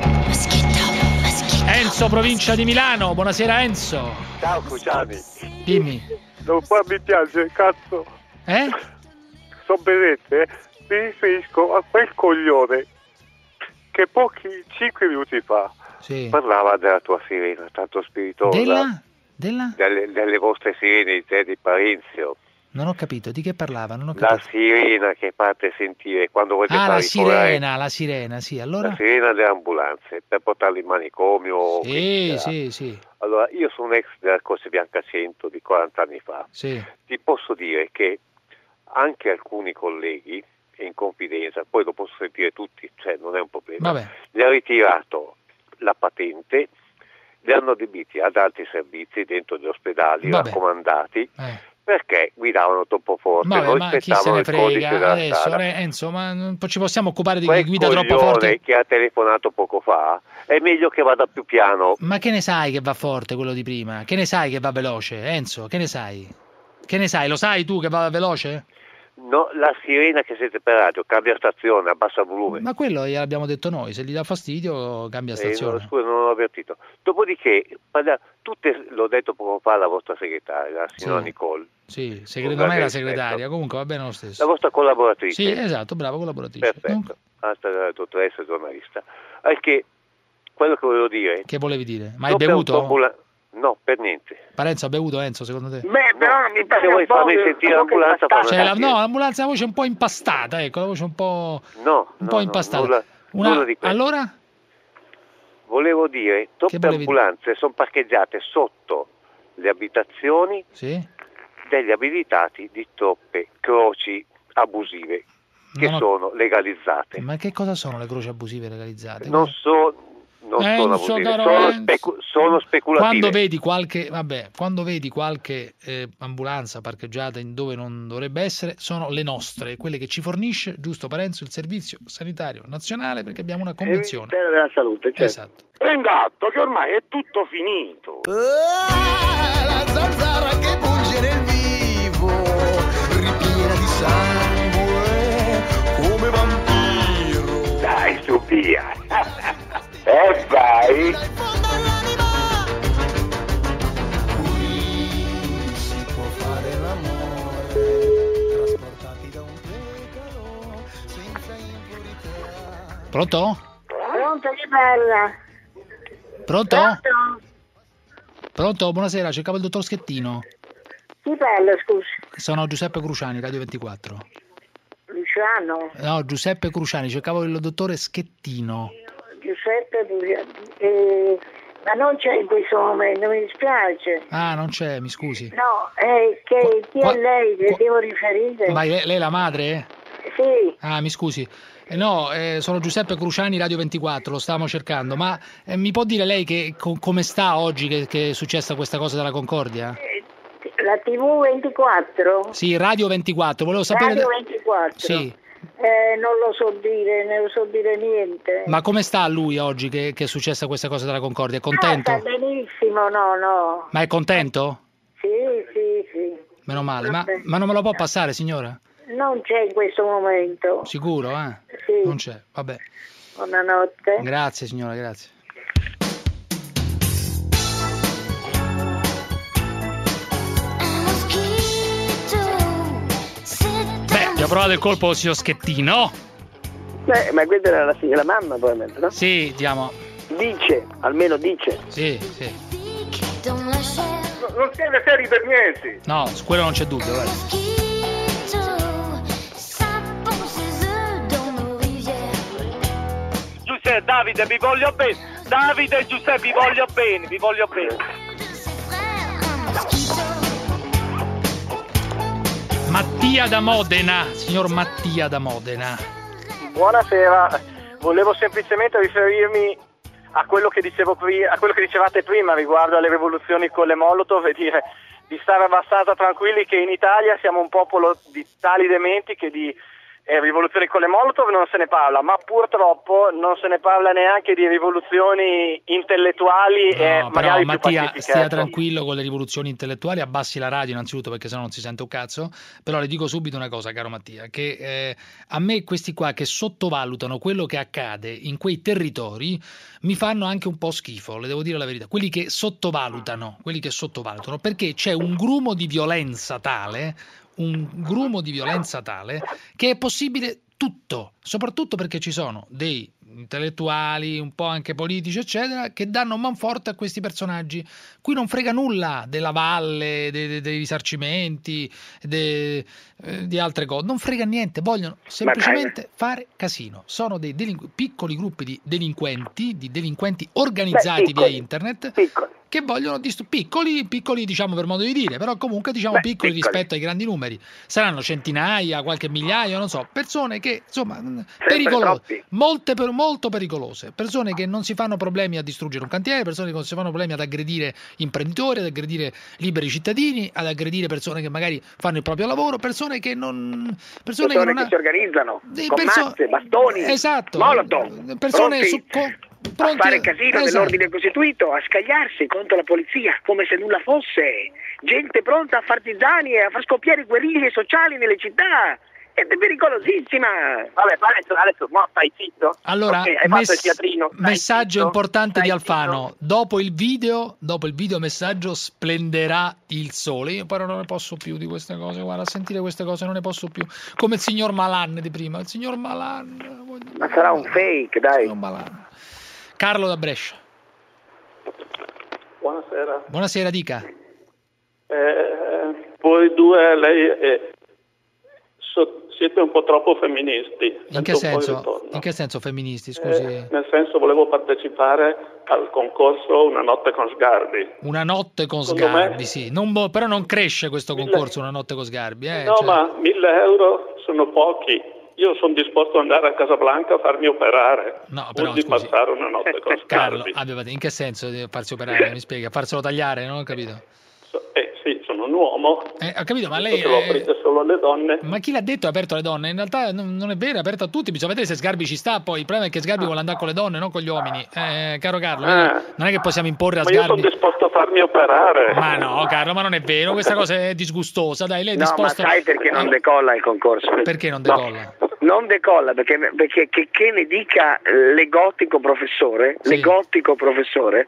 Enzo, provincia di Milano, buonasera Enzo. Ciao Cruciani. Dimmi. Non fa mi piace, cazzo. Eh? Sono benette, mi riferisco a quel coglione che pochi cinque minuti fa Sì. parlava della tua sirena, tanto spiritosa. Della? Della? Delle, delle vostre sirene di te di Parenzio. Non ho capito, di che parlava? Non ho La capito. sirena che fate sentire quando volete Ah, fare la i forai. sirena, la sirena, sì, allora? La sirena delle ambulanze per portarli in manicomio. o Sì, quindi, sì, sì, Allora, io sono ex della Croce Bianca cento di quaranta anni fa. sì. Ti posso dire che anche alcuni colleghi, in confidenza, poi lo posso sentire tutti, cioè non è un problema, Vabbè. gli ha ritirato la patente, li hanno adibiti ad altri servizi dentro gli ospedali Vabbè. raccomandati, Eh. perché guidavano troppo forte, Vabbè, non ma chi se rispettavano ne il codice frega della adesso, strada. eh, Enzo, ma non ci possiamo occupare di Quel chi guida troppo coglione forte? che ha telefonato poco fa, è meglio che vada più piano. Ma che ne sai che va forte quello di prima? Che ne sai che va veloce? Enzo, che ne sai? Che ne sai? Lo sai tu che va veloce? No, la sirena che siete per radio cambia stazione, abbassa volume. Ma quello gliel'abbiamo detto noi, se gli dà fastidio cambia Eh, stazione. no, scusa, non ho avvertito. Dopodiché, parla- tutte, l'ho detto poco fa alla vostra segretaria, la signora Sì. Nicole, Sì, segretaria, non è la rispetto. segretaria, comunque va bene lo stesso. la vostra collaboratrice. Sì, esatto, bravo, collaboratrice. Perfetto, altra dottoressa giornalista. È che quello che volevo dire. Che volevi dire? Ma hai dopo bevuto? autombula- No, per niente. Parenzo ha bevuto, Enzo, secondo te? Beh, però mi pare se vuoi farmi sentire l'ambulanza, fammi Cioè, la, sentire. no, l'ambulanza ha la voce un po' impastata, ecco, la voce un po', No, un no, po' no, impastata. nulla- Una- nulla di questo. allora? Volevo dire, troppe volevi dire? ambulanze sono parcheggiate sotto le abitazioni Sì? degli abilitati di troppe croci abusive che Non ho- sono legalizzate. Ma che cosa sono le croci abusive legalizzate? Non, so, non Enzo, sono abusive, caro sono, Enzo. specu- sono speculative. Quando vedi qualche, vabbè, quando vedi qualche eh, ambulanza parcheggiata in dove non dovrebbe essere, sono le nostre, quelle che ci fornisce, giusto Parenzo, il Servizio Sanitario Nazionale, perché abbiamo una convenzione. Ministero della Salute, certo. Esatto. Prenda atto che ormai è tutto finito. La zanzara che punge nel vivo, ripiena di sangue come vampiro. Dai, su via. E vai. Si può fare l'amore, trasportati da un pecado, senza impurità. Pronto? Pronto, chi parla? Pronto? Pronto? Pronto? Buonasera, cercavo il dottor Schettino. Chi parla, scusi? Sono Giuseppe Cruciani, Radio ventiquattro. Luciano? No, Giuseppe Cruciani, cercavo il dottore Schettino. Giuseppe? Eh, ma non c'è in questo momento, mi dispiace. Ah, non c'è, mi scusi. No, eh, che, chi qua- è lei che devo riferire? Ma lei, lei è la madre? Sì, Ah, mi scusi. Eh, no, eh, sono Giuseppe Cruciani, Radio ventiquattro, lo stavamo cercando, ma eh, mi può dire lei che, co- come sta oggi che, che è successa questa cosa della Concordia? la tivù ventiquattro? Sì, Radio ventiquattro, volevo sapere... Radio ventiquattro? Sì, Eh, non lo so dire, ne lo so dire niente. ma come sta lui oggi che, che è successa questa cosa della Concordia? È Ah, contento? sta benissimo, no, no. Ma è contento? Sì, sì, sì. Meno male, ma, Vabbè. ma non me lo può passare, signora? Non c'è in questo momento. Sicuro, eh? Sì. Non c'è, vabbè. Buonanotte. Grazie signora, grazie. Beh, abbiamo provato il colpo signor Schettino. Beh, ma questa era la, la mamma probabilmente, no? Sì, diamo. Dice, almeno dice. Sì, sì. Non siete seri per niente. No, su quello non c'è dubbio, guarda. Giuseppe, Davide, vi voglio bene. Davide e Giuseppe, vi voglio bene, vi voglio bene. Mattia da Modena, signor Mattia da Modena. Buonasera, volevo semplicemente riferirmi a quello che dicevo prima, a quello che dicevate prima riguardo alle rivoluzioni con le Molotov e dire di stare abbastanza tranquilli che in Italia siamo un popolo di tali dementi che di eh, rivoluzioni con le Molotov non se ne parla, ma purtroppo non se ne parla neanche di rivoluzioni intellettuali No, e però magari più Mattia, pacifiche. stia ecco. tranquillo con le rivoluzioni intellettuali, abbassi la radio innanzitutto perché sennò non si sente un cazzo, però le dico subito una cosa, caro Mattia, che eh, a me questi qua che sottovalutano quello che accade in quei territori mi fanno anche un po' schifo, le devo dire la verità, quelli che sottovalutano, quelli che sottovalutano, perché c'è un grumo di violenza tale, un grumo di violenza tale che è possibile tutto, soprattutto perché ci sono dei intellettuali, un po' anche politici, eccetera, che danno manforte a questi personaggi. Qui non frega nulla della valle, dei, dei, dei risarcimenti, dei, eh, di altre cose, non frega niente, vogliono semplicemente fare casino. Sono dei delinqu- piccoli gruppi di delinquenti, di delinquenti organizzati Beh, piccoli, via internet, piccoli. che vogliono dist- piccoli, piccoli diciamo per modo di dire, però comunque diciamo Beh, piccoli, piccoli. rispetto ai grandi numeri. Saranno centinaia, qualche migliaio, non so, persone che insomma pericolose, troppi. molte per, molto pericolose, persone che non si fanno problemi a distruggere un cantiere, persone che non si fanno problemi ad aggredire imprenditori, ad aggredire liberi cittadini, ad aggredire persone che magari fanno il proprio lavoro, persone che non persone, Persone che, non che ha- si organizzano dei con perso- mazze, bastoni, esatto, molotov, persone pronti su- co- a pronti- fare casino esatto. nell'ordine costituito, a scagliarsi contro la polizia come se nulla fosse, gente pronta a far tisani e a far scoppiare guerriglie sociali nelle città. Ed è pericolosissima. Vabbè, adesso, adesso mo stai zitto. Allora, Ok, hai mess- fatto il teatrino. stai messaggio zitto, importante stai di Alfano. Dopo il video, dopo il video messaggio splenderà il sole. Io però non ne posso più di queste cose, guarda, a sentire queste cose non ne posso più. Come il signor Malan di prima, il signor Malan. Ma sarà un fake, dai. Signor Malan. Carlo da Brescia. Buonasera. Buonasera, dica. Eh, voi due, lei e so- siete un po' troppo femministi. In che Sento un po' il senso? ritorno. In che senso femministi, scusi? Eh, nel senso, volevo partecipare al concorso Una notte con Sgarbi. Una notte con Secondo Sgarbi, me- sì. Non bo- però non cresce questo concorso Una notte con Sgarbi. Eh, no, cioè- ma mille euro sono pochi. Io sono disposto ad andare a Casablanca a farmi operare, No, pur però, di scusi. passare una notte con Carlo, Sgarbi. aveva- in che senso di farsi operare? Mi spiega, farselo tagliare? Non ho capito. Eh sì, sono un uomo. Eh, ho capito, ma lei... Se lo eh, aprite solo alle donne. Ma chi l'ha detto è aperto alle donne? In realtà non, non è vero, è aperto a tutti, bisogna vedere se Sgarbi ci sta, poi il problema è che Sgarbi vuole andare con le donne, non con gli uomini. Eh, caro Carlo, Ah. non è che possiamo imporre a Ma io sono Sgarbi... disposto a farmi operare. Ma no, Carlo, ma non è vero, questa cosa è disgustosa, dai, lei è No, ma disposto... sai perché non decolla il concorso? Perché non decolla? Non decolla perché, perché che, che ne dica l'egotico professore, l'egotico professore,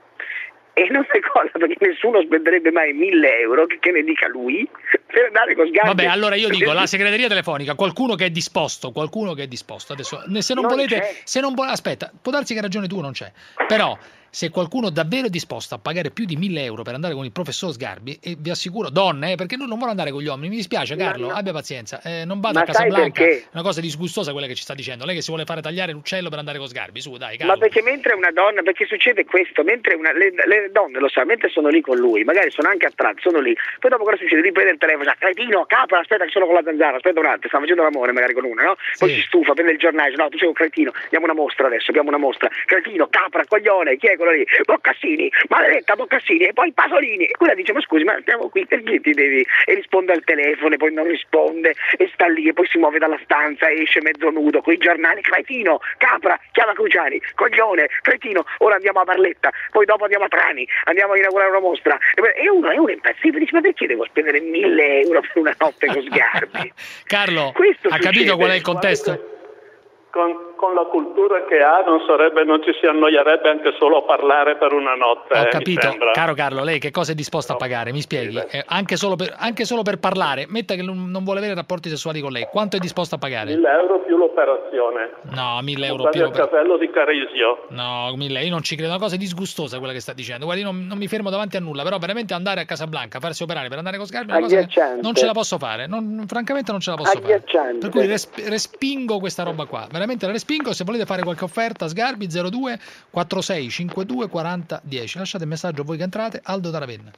e non decolla perché nessuno spenderebbe mai mille euro, che, che ne dica lui, per andare con Sgarbi. Vabbè, allora io dico, la segreteria telefonica, qualcuno che è disposto, qualcuno che è disposto, adesso, se non, Non volete, c'è. se non vo- aspetta, può darsi che ragione tu non c'è, però se qualcuno davvero è disposto a pagare più di mille euro per andare con il professor Sgarbi, e vi assicuro, donne, eh, perché lui non vuole andare con gli uomini, mi dispiace Carlo, no. abbia pazienza, eh, non vada Ma a sai Casablanca, perché? è una cosa disgustosa quella che ci sta dicendo, lei che si vuole fare tagliare l'uccello per andare con Sgarbi, su dai Carlo. Ma perché mentre una donna, perché succede questo, mentre una, le, le donne lo sa, mentre sono lì con lui, magari sono anche attratte, sono lì, poi dopo cosa succede? Lui prende il telefono, dice, cretino, capra, aspetta che sono con la zanzara, aspetta un attimo, sta facendo l'amore magari con una, no? Poi Sì. si stufa, prende il giornale, dice, no, tu sei un cretino, abbiamo una mostra adesso, abbiamo una mostra, cretino, capra, coglione, chi è quello lì? Boccassini, maledetta Boccassini, e poi Pasolini, e quella dice, ma scusi, ma stiamo qui, perché ti devi? E risponde al telefono, e poi non risponde, e sta lì, e poi si muove dalla stanza, e esce mezzo nudo, con i giornali, cretino, capra, chiama Cruciani, coglione, cretino, ora andiamo a Barletta, poi dopo andiamo a Trani, andiamo a inaugurare una mostra, e uno è uno impazzito, dice, ma perché devo spendere mille euro per una notte con Sgarbi? Carlo, Questo ha capito succede. qual è il contesto? Con, con la cultura che ha non sarebbe, non ci si annoierebbe anche solo a parlare per una notte. Ho eh, capito, mi sembra. caro Carlo, lei che cosa è disposto a pagare? Mi spieghi? Eh, anche, solo per, anche solo per parlare, metta che non, non vuole avere rapporti sessuali con lei, quanto è disposto a pagare? mille euro più l'operazione. No, mille euro Un più taglio al casello di Carisio. No, mille, io non ci credo, è una cosa disgustosa quella che sta dicendo. Guardi, io non, non mi fermo davanti a nulla, però veramente andare a Casablanca, farsi operare per andare con Sgarbi è una cosa che non ce la posso fare, non, francamente non ce la posso fare. Per cui resp- respingo questa roba qua, veramente la respingo. Se volete fare qualche offerta, Sgarbi zero due quarantasei cinquantadue quaranta dieci. Lasciate il messaggio voi che entrate. Aldo da Ravenna.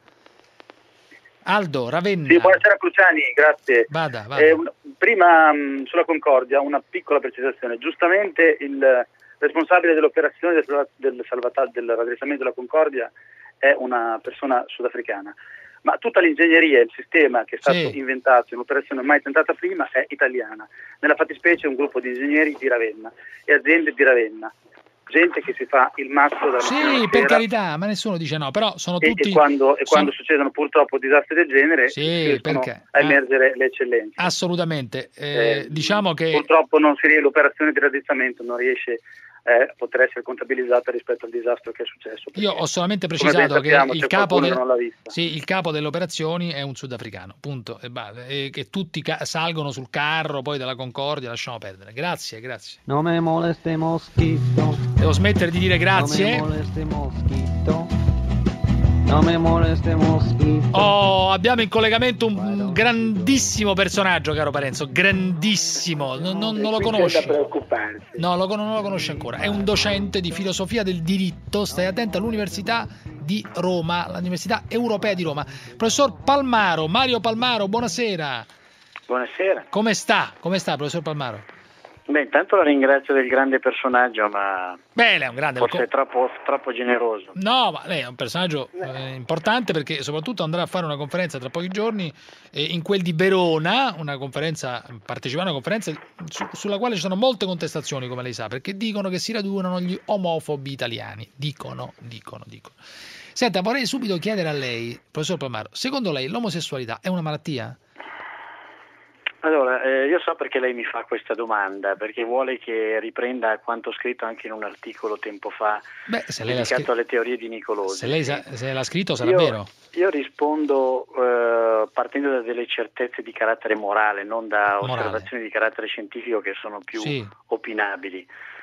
Aldo, Ravenna. Sì, buonasera Cruciani, grazie. Vada, vada. Eh, un, prima mh, sulla Concordia una piccola precisazione. Giustamente il responsabile dell'operazione del, salva- del salvataggio, del raddrizzamento della Concordia è una persona sudafricana. Ma tutta l'ingegneria, il sistema che è stato sì. inventato in un'operazione mai tentata prima è italiana. Nella fattispecie un gruppo di ingegneri di Ravenna e aziende di Ravenna. Gente che si fa il mazzo dalla Sì, mattina alla per sera. carità, ma nessuno dice no, però sono E, tutti... e quando, e quando sono- succedono purtroppo disastri del genere Sì, riescono perché? a emergere le eccellenze. Assolutamente. Eh, Eh, diciamo che... Purtroppo non si rie- l'operazione di raddrizzamento non riesce eh, a poter essere contabilizzata rispetto al disastro che è successo. Io ho solamente Come precisato ben sappiamo, che il c'è capo, qualcuno del- che non l'ha vista. sì, il capo delle operazioni è un sudafricano, punto, e basta. E che tutti ca- salgono sul carro poi della Concordia, lasciamo perdere. Grazie, grazie. No me moleste mosquito. Devo smettere di dire grazie. No me moleste mosquito. No me moleste mosquito. Oh, abbiamo in collegamento un grandissimo personaggio, caro Parenzo, grandissimo, non, non- non lo Qui c'è conosci? da preoccuparsi. No, lo, non lo conosce ancora. È un docente di filosofia del diritto, stai attento, all'Università di Roma, l'Università Europea di Roma. Professor Palmaro, Mario Palmaro, buonasera. Buonasera. Come sta? Come sta, professor Palmaro? Beh, intanto la ringrazio del grande personaggio, ma Beh, lei è un grande... forse è troppo, troppo generoso. No, ma lei è un personaggio eh, importante perché soprattutto andrà a fare una conferenza tra pochi giorni eh, in quel di Verona, una conferenza, partecipare a una conferenza su- sulla quale ci sono molte contestazioni, come lei sa, perché dicono che si radunano gli omofobi italiani. Dicono, dicono, dicono. Senta, vorrei subito chiedere a lei, professor Palmaro, secondo lei l'omosessualità è una malattia? Allora, eh, io so perché lei mi fa questa domanda, perché vuole che riprenda quanto scritto anche in un articolo tempo fa Beh, se lei l'ha dedicato scritto, alle teorie di Nicolosi. se lei sa- se l'ha scritto sarà Io- vero. Io rispondo eh, partendo da delle certezze di carattere morale, non da Morale. osservazioni di carattere scientifico che sono più Sì. opinabili.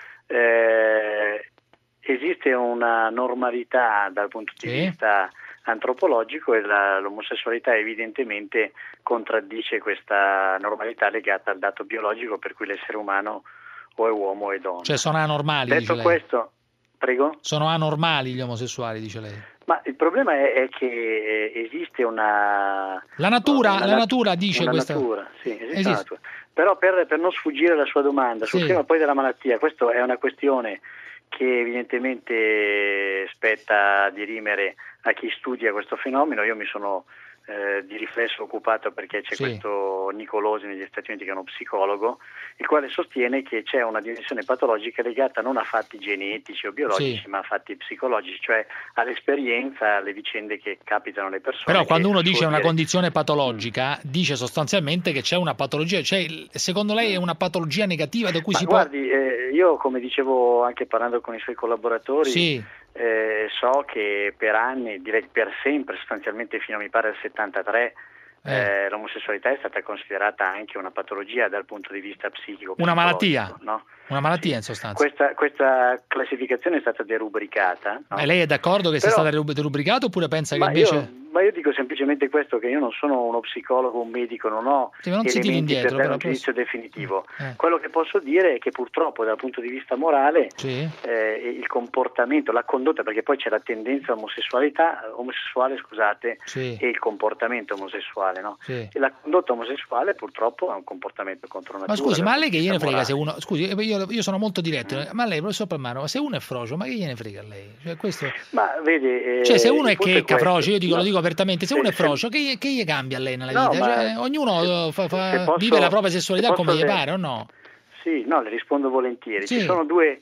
Eh, esiste una normalità dal punto di Sì. vista antropologico e la- l'omosessualità evidentemente contraddice questa normalità legata al dato biologico per cui l'essere umano o è uomo o è donna. Cioè sono anormali, dice Detto lei. questo, prego? Sono anormali gli omosessuali, dice lei. Ma il problema è, è che esiste una... La natura, una la nat- natura dice una questa. natura, sì, esiste, Esiste. una natura. Però per, per non sfuggire alla sua domanda sul Sì. tema poi della malattia, questa è una questione che evidentemente spetta dirimere a chi studia questo fenomeno. Io mi sono eh, di riflesso occupato perché c'è Sì. questo Nicolosi negli Stati Uniti che è uno psicologo, il quale sostiene che c'è una dimensione patologica legata non a fatti genetici o biologici, Sì. ma a fatti psicologici, cioè all'esperienza, alle vicende che capitano alle persone. Però quando che uno vuol dice una dire- condizione patologica, dice sostanzialmente che c'è una patologia, cioè il- secondo lei è una patologia negativa da cui Ma si guardi, eh, io come dicevo anche parlando con i suoi collaboratori, Sì. eh, so che per anni, direi per sempre, sostanzialmente fino a mi pare al settantatré, eh, l'omosessualità è stata considerata anche una patologia dal punto di vista psichico. può... Una malattia, psicologico, no? una malattia in sostanza. Questa, questa classificazione è stata derubricata. No? Ma lei è d'accordo che sia Però- stata derubricata oppure pensa che Ma invece... io, ma io dico semplicemente questo, che io non sono uno psicologo, un medico, non ho Sì, ma non si tiri elementi indietro, per dare un però, giudizio definitivo. Eh. Quello che posso dire è che purtroppo dal punto di vista morale Sì. eh, il comportamento, la condotta, perché poi c'è la tendenza omosessualità, omosessuale scusate, Sì. e il comportamento omosessuale. No? Sì. E la condotta omosessuale purtroppo è un comportamento contro natura. Ma scusi, ma a dal lei che punto gliene di vista frega se morale. uno... Scusi, io, io sono molto diretto, ma a lei, professor Palmaro, se uno è frocio, ma che gliene frega a lei? Cioè, questo... Ma vede, eh, Cioè, se uno il è punto checca, questo. frocio, io dico, No, lo dico apertamente, se se- uno è se- frocio, che, gli- che gli cambia a lei nella No, vita? ma Cioè, ognuno se- fa- fa- se posso- vive la propria se sessualità come posso gli le- pare, o no? Sì, no, le rispondo volentieri. Sì. Ci sono due,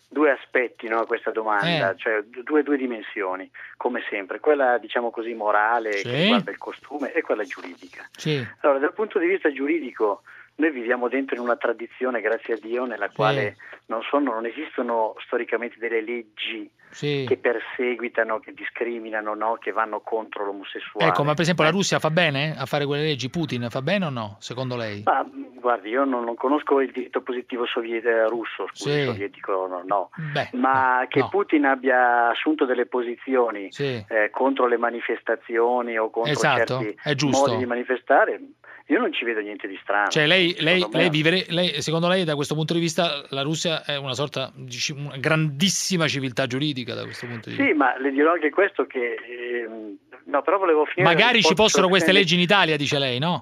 due aspetti, no, a questa domanda, Eh. cioè due, due dimensioni, come sempre, quella diciamo così morale Sì. che riguarda il costume e quella giuridica. Sì. Allora, dal punto di vista giuridico, noi viviamo dentro in una tradizione, grazie a Dio, nella quale non, sono, non esistono storicamente delle leggi Sì. che perseguitano, che discriminano, no, che vanno contro l'omosessuale. Ecco, ma per esempio la Russia fa bene a fare quelle leggi? Putin fa bene o no, secondo lei? Ma guardi, io non, non conosco il diritto positivo sovietico, russo, scusi, Sì. sovietico no, no. Beh, ma che no. Putin abbia assunto delle posizioni Sì. eh, contro le manifestazioni o contro Esatto, certi è giusto. modi di manifestare, io non ci vedo niente di strano. Cioè lei, lei, Secondo me- lei vivere, lei, secondo lei da questo punto di vista la Russia è una sorta di ci- una grandissima civiltà giuridica da questo punto di vista? Sì, ma le dirò anche questo che ehm, no, però volevo finire. Magari ci Posso fossero queste finire? leggi in Italia, dice lei, no?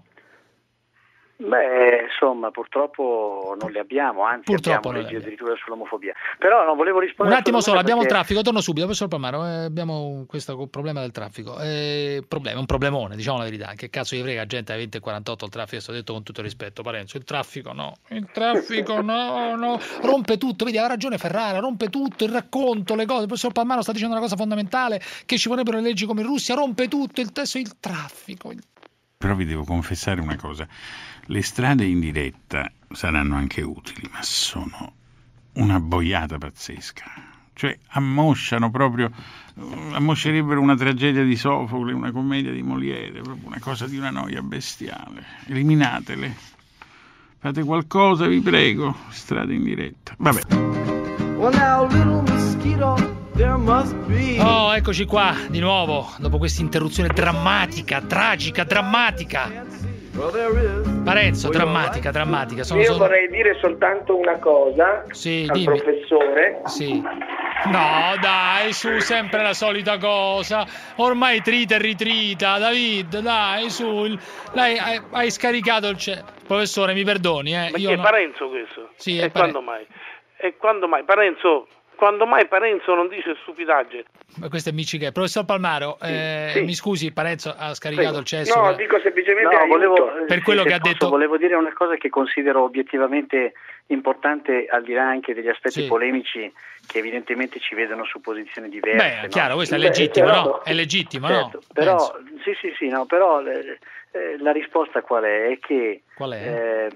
Beh, insomma, purtroppo non le abbiamo, anzi Purtroppo abbiamo non le leggi addirittura sull'omofobia. Però non volevo Un rispondere. attimo solo, abbiamo il perché... traffico, torno subito, professor Palmaro, eh, abbiamo questo problema del traffico. Eh, problema, un problemone, diciamo la verità. Che cazzo gli frega gente a venti e quarantotto il traffico, sto detto con tutto il rispetto, Parenzo, il traffico no, il traffico no, no, rompe tutto, vedi, ha ragione Ferrara, rompe tutto, il racconto, le cose, il professor Palmaro sta dicendo una cosa fondamentale, che ci vorrebbero le leggi come in Russia, rompe tutto, il testo, il traffico. Il... Però vi devo confessare una cosa, le strade in diretta saranno anche utili, ma sono una boiata pazzesca. Cioè ammosciano proprio, ammoscerebbero una tragedia di Sofocle, una commedia di Molière, proprio una cosa di una noia bestiale. Eliminatele. Fate qualcosa, vi prego, strade in diretta. Vabbè. Well, now, little mosquito, there must be. Oh, eccoci qua di nuovo, dopo questa interruzione drammatica, tragica, drammatica. Parenzo, drammatica, drammatica. Sono Io solo... vorrei dire soltanto una cosa Sì, al dimmi. professore. Sì. No, dai, su, sempre la solita cosa. Ormai trita e ritrita, David, dai, su. il- Lei hai, hai scaricato il ce... Professore, mi perdoni, eh. Ma Io chi è no- Parenzo questo? Sì, e è Pare- quando mai? E quando mai? Parenzo, quando mai Parenzo non dice stupidaggine? Ma questo è Michigan. Professor Palmaro, eh, sì. mi scusi, Parenzo ha scaricato Prego. il cesso. No, per- dico semplicemente No, aiuto. volevo, Per sì, quello se che ha posso, detto- volevo dire una cosa che considero obiettivamente importante, al di là anche degli aspetti Sì. polemici che evidentemente ci vedono su posizioni diverse. Beh, è no? chiaro, questo è Beh, legittimo, però- no? È legittimo, certo, no? però, Penso. sì, sì, sì, no, però eh, eh, la risposta qual è? È che Qual è? eh,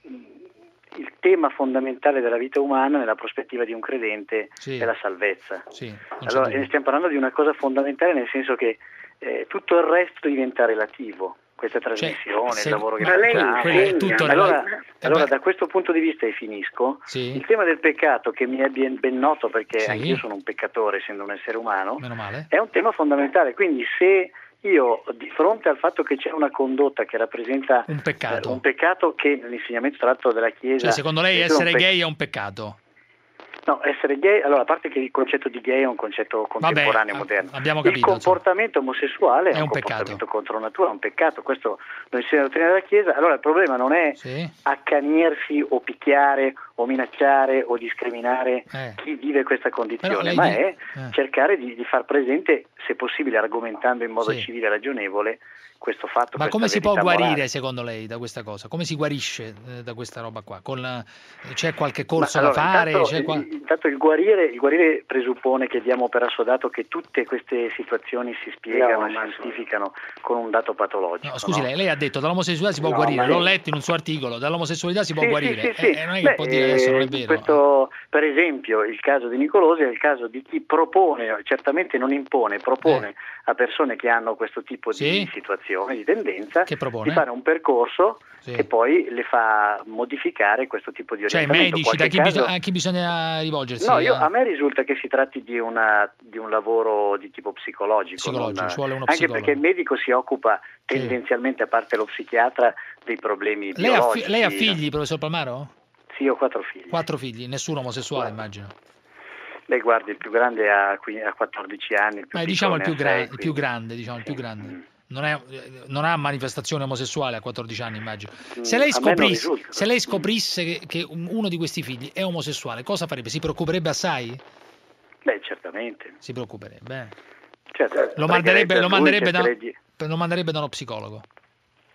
il tema fondamentale della vita umana nella prospettiva di un credente Sì. è la salvezza. Sì, non c'è Allora, dubbio. e stiamo parlando di una cosa fondamentale, nel senso che eh, tutto il resto diventa relativo. Questa trasmissione, se- il lavoro che ma lei facciamo. quello è tutto allora, rela- eh, allora beh. da questo punto di vista, e finisco, Sì. il tema del peccato, che mi è ben, ben noto perché Sì. anch'io sono un peccatore essendo un essere umano, Meno male. è un tema fondamentale. Quindi se io, di fronte al fatto che c'è una condotta che rappresenta Un peccato. eh, un peccato che nell'insegnamento tra l'altro della Chiesa... Cioè, secondo lei è un essere pe- gay è un peccato? No, essere gay, allora a parte che il concetto di gay è un concetto contemporaneo, Vabbè, moderno. abbiamo Il capito, comportamento omosessuale è, È un un peccato. comportamento contro natura, è un peccato, questo lo insegna la dottrina della Chiesa. Allora il problema non è Sì. accanirsi o picchiare o minacciare o discriminare Eh. chi vive questa condizione, Però lei ma di- è eh. cercare di, di far presente, se possibile argomentando in modo Sì. civile e ragionevole, questo fatto. Ma questa come si può verità guarire morale. secondo lei da questa cosa? Come si guarisce eh, da questa roba qua? Con la- C'è qualche corso Ma da allora, fare? Intanto, C'è qua- intanto il guarire, il guarire presuppone che diamo per assodato che tutte queste situazioni si spiegano No, e ma- si giustificano con un dato patologico. No, scusi, no? lei, lei ha detto dall'omosessualità si può No, guarire, ma l'ho lei- letto in un suo articolo, dall'omosessualità si può Sì, guarire. sì, sì, Eh, sì. eh, non è che Beh, può dire adesso non è eh, vero. questo, per esempio, il caso di Nicolosi è il caso di chi propone, certamente non impone, propone a persone che hanno questo tipo Eh. Sì. di situazione, di tendenza, Che propone? di fare un percorso Sì. che poi le fa modificare questo tipo di Cioè i orientamento. medici, da Qualche chi, caso- bisogna, a chi bisogna rivolgersi? No, io, Eh? a me risulta che si tratti di, una, di un lavoro di tipo psicologico. Psicologico, non- ci vuole uno anche psicologo. perché il medico si occupa tendenzialmente, a parte lo psichiatra, dei problemi Lei ha, fi- biologici. lei ha figli, professor Palmaro? Sì, ho quattro figli. Quattro figli, nessuno omosessuale immagino. Beh, guardi, il più grande ha, qui- ha quattordici anni, il più Ma diciamo il più, piccolo ne ha gra- sei, il più grande, diciamo il più grande. Non, è, non ha manifestazione omosessuale a quattordici anni, immagino. Se lei Mm, a me non scoprisse, risulta. se lei scoprisse che, che un- uno di questi figli è omosessuale, cosa farebbe? Si preoccuperebbe assai? Beh, certamente. Si preoccuperebbe. eh. Certo, Lo manderebbe, lo, lui manderebbe da, cercherebbe di- lo manderebbe da uno psicologo.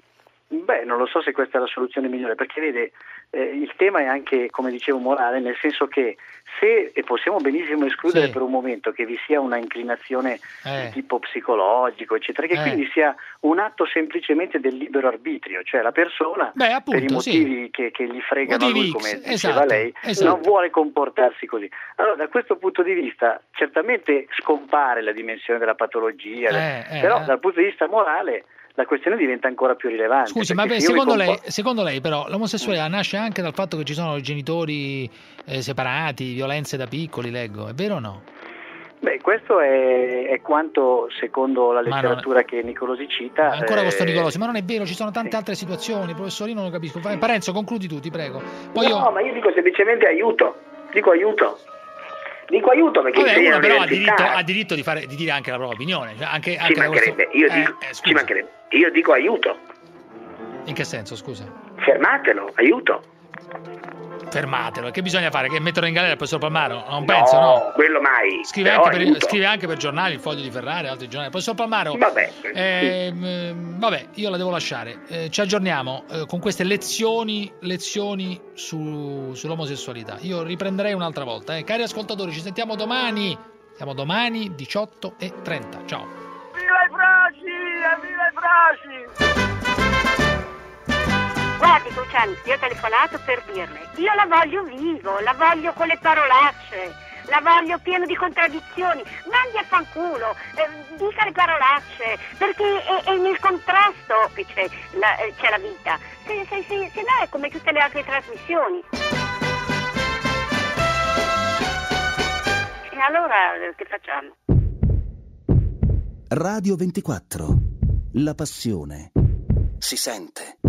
Beh, non lo so se questa è la soluzione migliore, perché vede, eh, il tema è anche, come dicevo, morale, nel senso che se, e possiamo benissimo escludere Sì. per un momento che vi sia una inclinazione Eh. di tipo psicologico, eccetera, che Eh. quindi sia un atto semplicemente del libero arbitrio, cioè la persona, Beh, appunto, per i motivi sì. che, che gli fregano a Motivi lui, come X, diceva esatto, lei, esatto. non vuole comportarsi così. Allora, da questo punto di vista, certamente scompare la dimensione della patologia, Eh, eh, però eh. dal punto di vista morale la questione diventa ancora più rilevante. Scusi, ma perché beh, se io mi secondo, lei, compor- secondo lei però l'omosessualità nasce anche dal fatto che ci sono genitori eh, separati, violenze da piccoli, leggo, è vero o no? Beh, questo è, è quanto, secondo la Ma non- letteratura che Nicolosi cita... Ancora con sto eh, Nicolosi, ma non è vero, ci sono tante altre situazioni, professorino, non lo capisco. Vai, Parenzo, concludi tu, ti prego. Poi no, io... ma io dico semplicemente aiuto. Dico aiuto. Dico aiuto perché Vabbè, insegna uno però ha all'università. diritto, ha diritto di, fare, di dire anche la propria opinione. Cioè anche, Ci anche da mancherebbe, questo- io Eh, dico, eh, ci scusa. mancherebbe. Io dico aiuto. In che senso, scusa? Fermatelo, aiuto. Fermatelo, che bisogna fare? Che metterlo in galera il professor Palmaro? Non penso, no? quello mai. Scrive Però anche, per, aiuto. scrive anche per giornali, il Foglio di Ferrari, altri giornali. Professor Palmaro, Vabbè. ehm, vabbè, io la devo lasciare. Eh, ci aggiorniamo eh, con queste lezioni, lezioni su, sull'omosessualità. Io riprenderei un'altra volta. Eh. Cari ascoltatori, ci sentiamo domani. Siamo domani diciotto e trenta. Ciao. Viva i Fraci! Viva i Fraci! Guardi Luciano, io ho telefonato per dirle, io la voglio vivo, la voglio con le parolacce, la voglio pieno di contraddizioni, mandi a fanculo, eh, dica le parolacce, perché è, è nel contrasto che c'è la, eh, c'è la vita, se, se, se, se no è come tutte le altre trasmissioni. E allora eh, che facciamo? Radio ventiquattro. La passione si sente.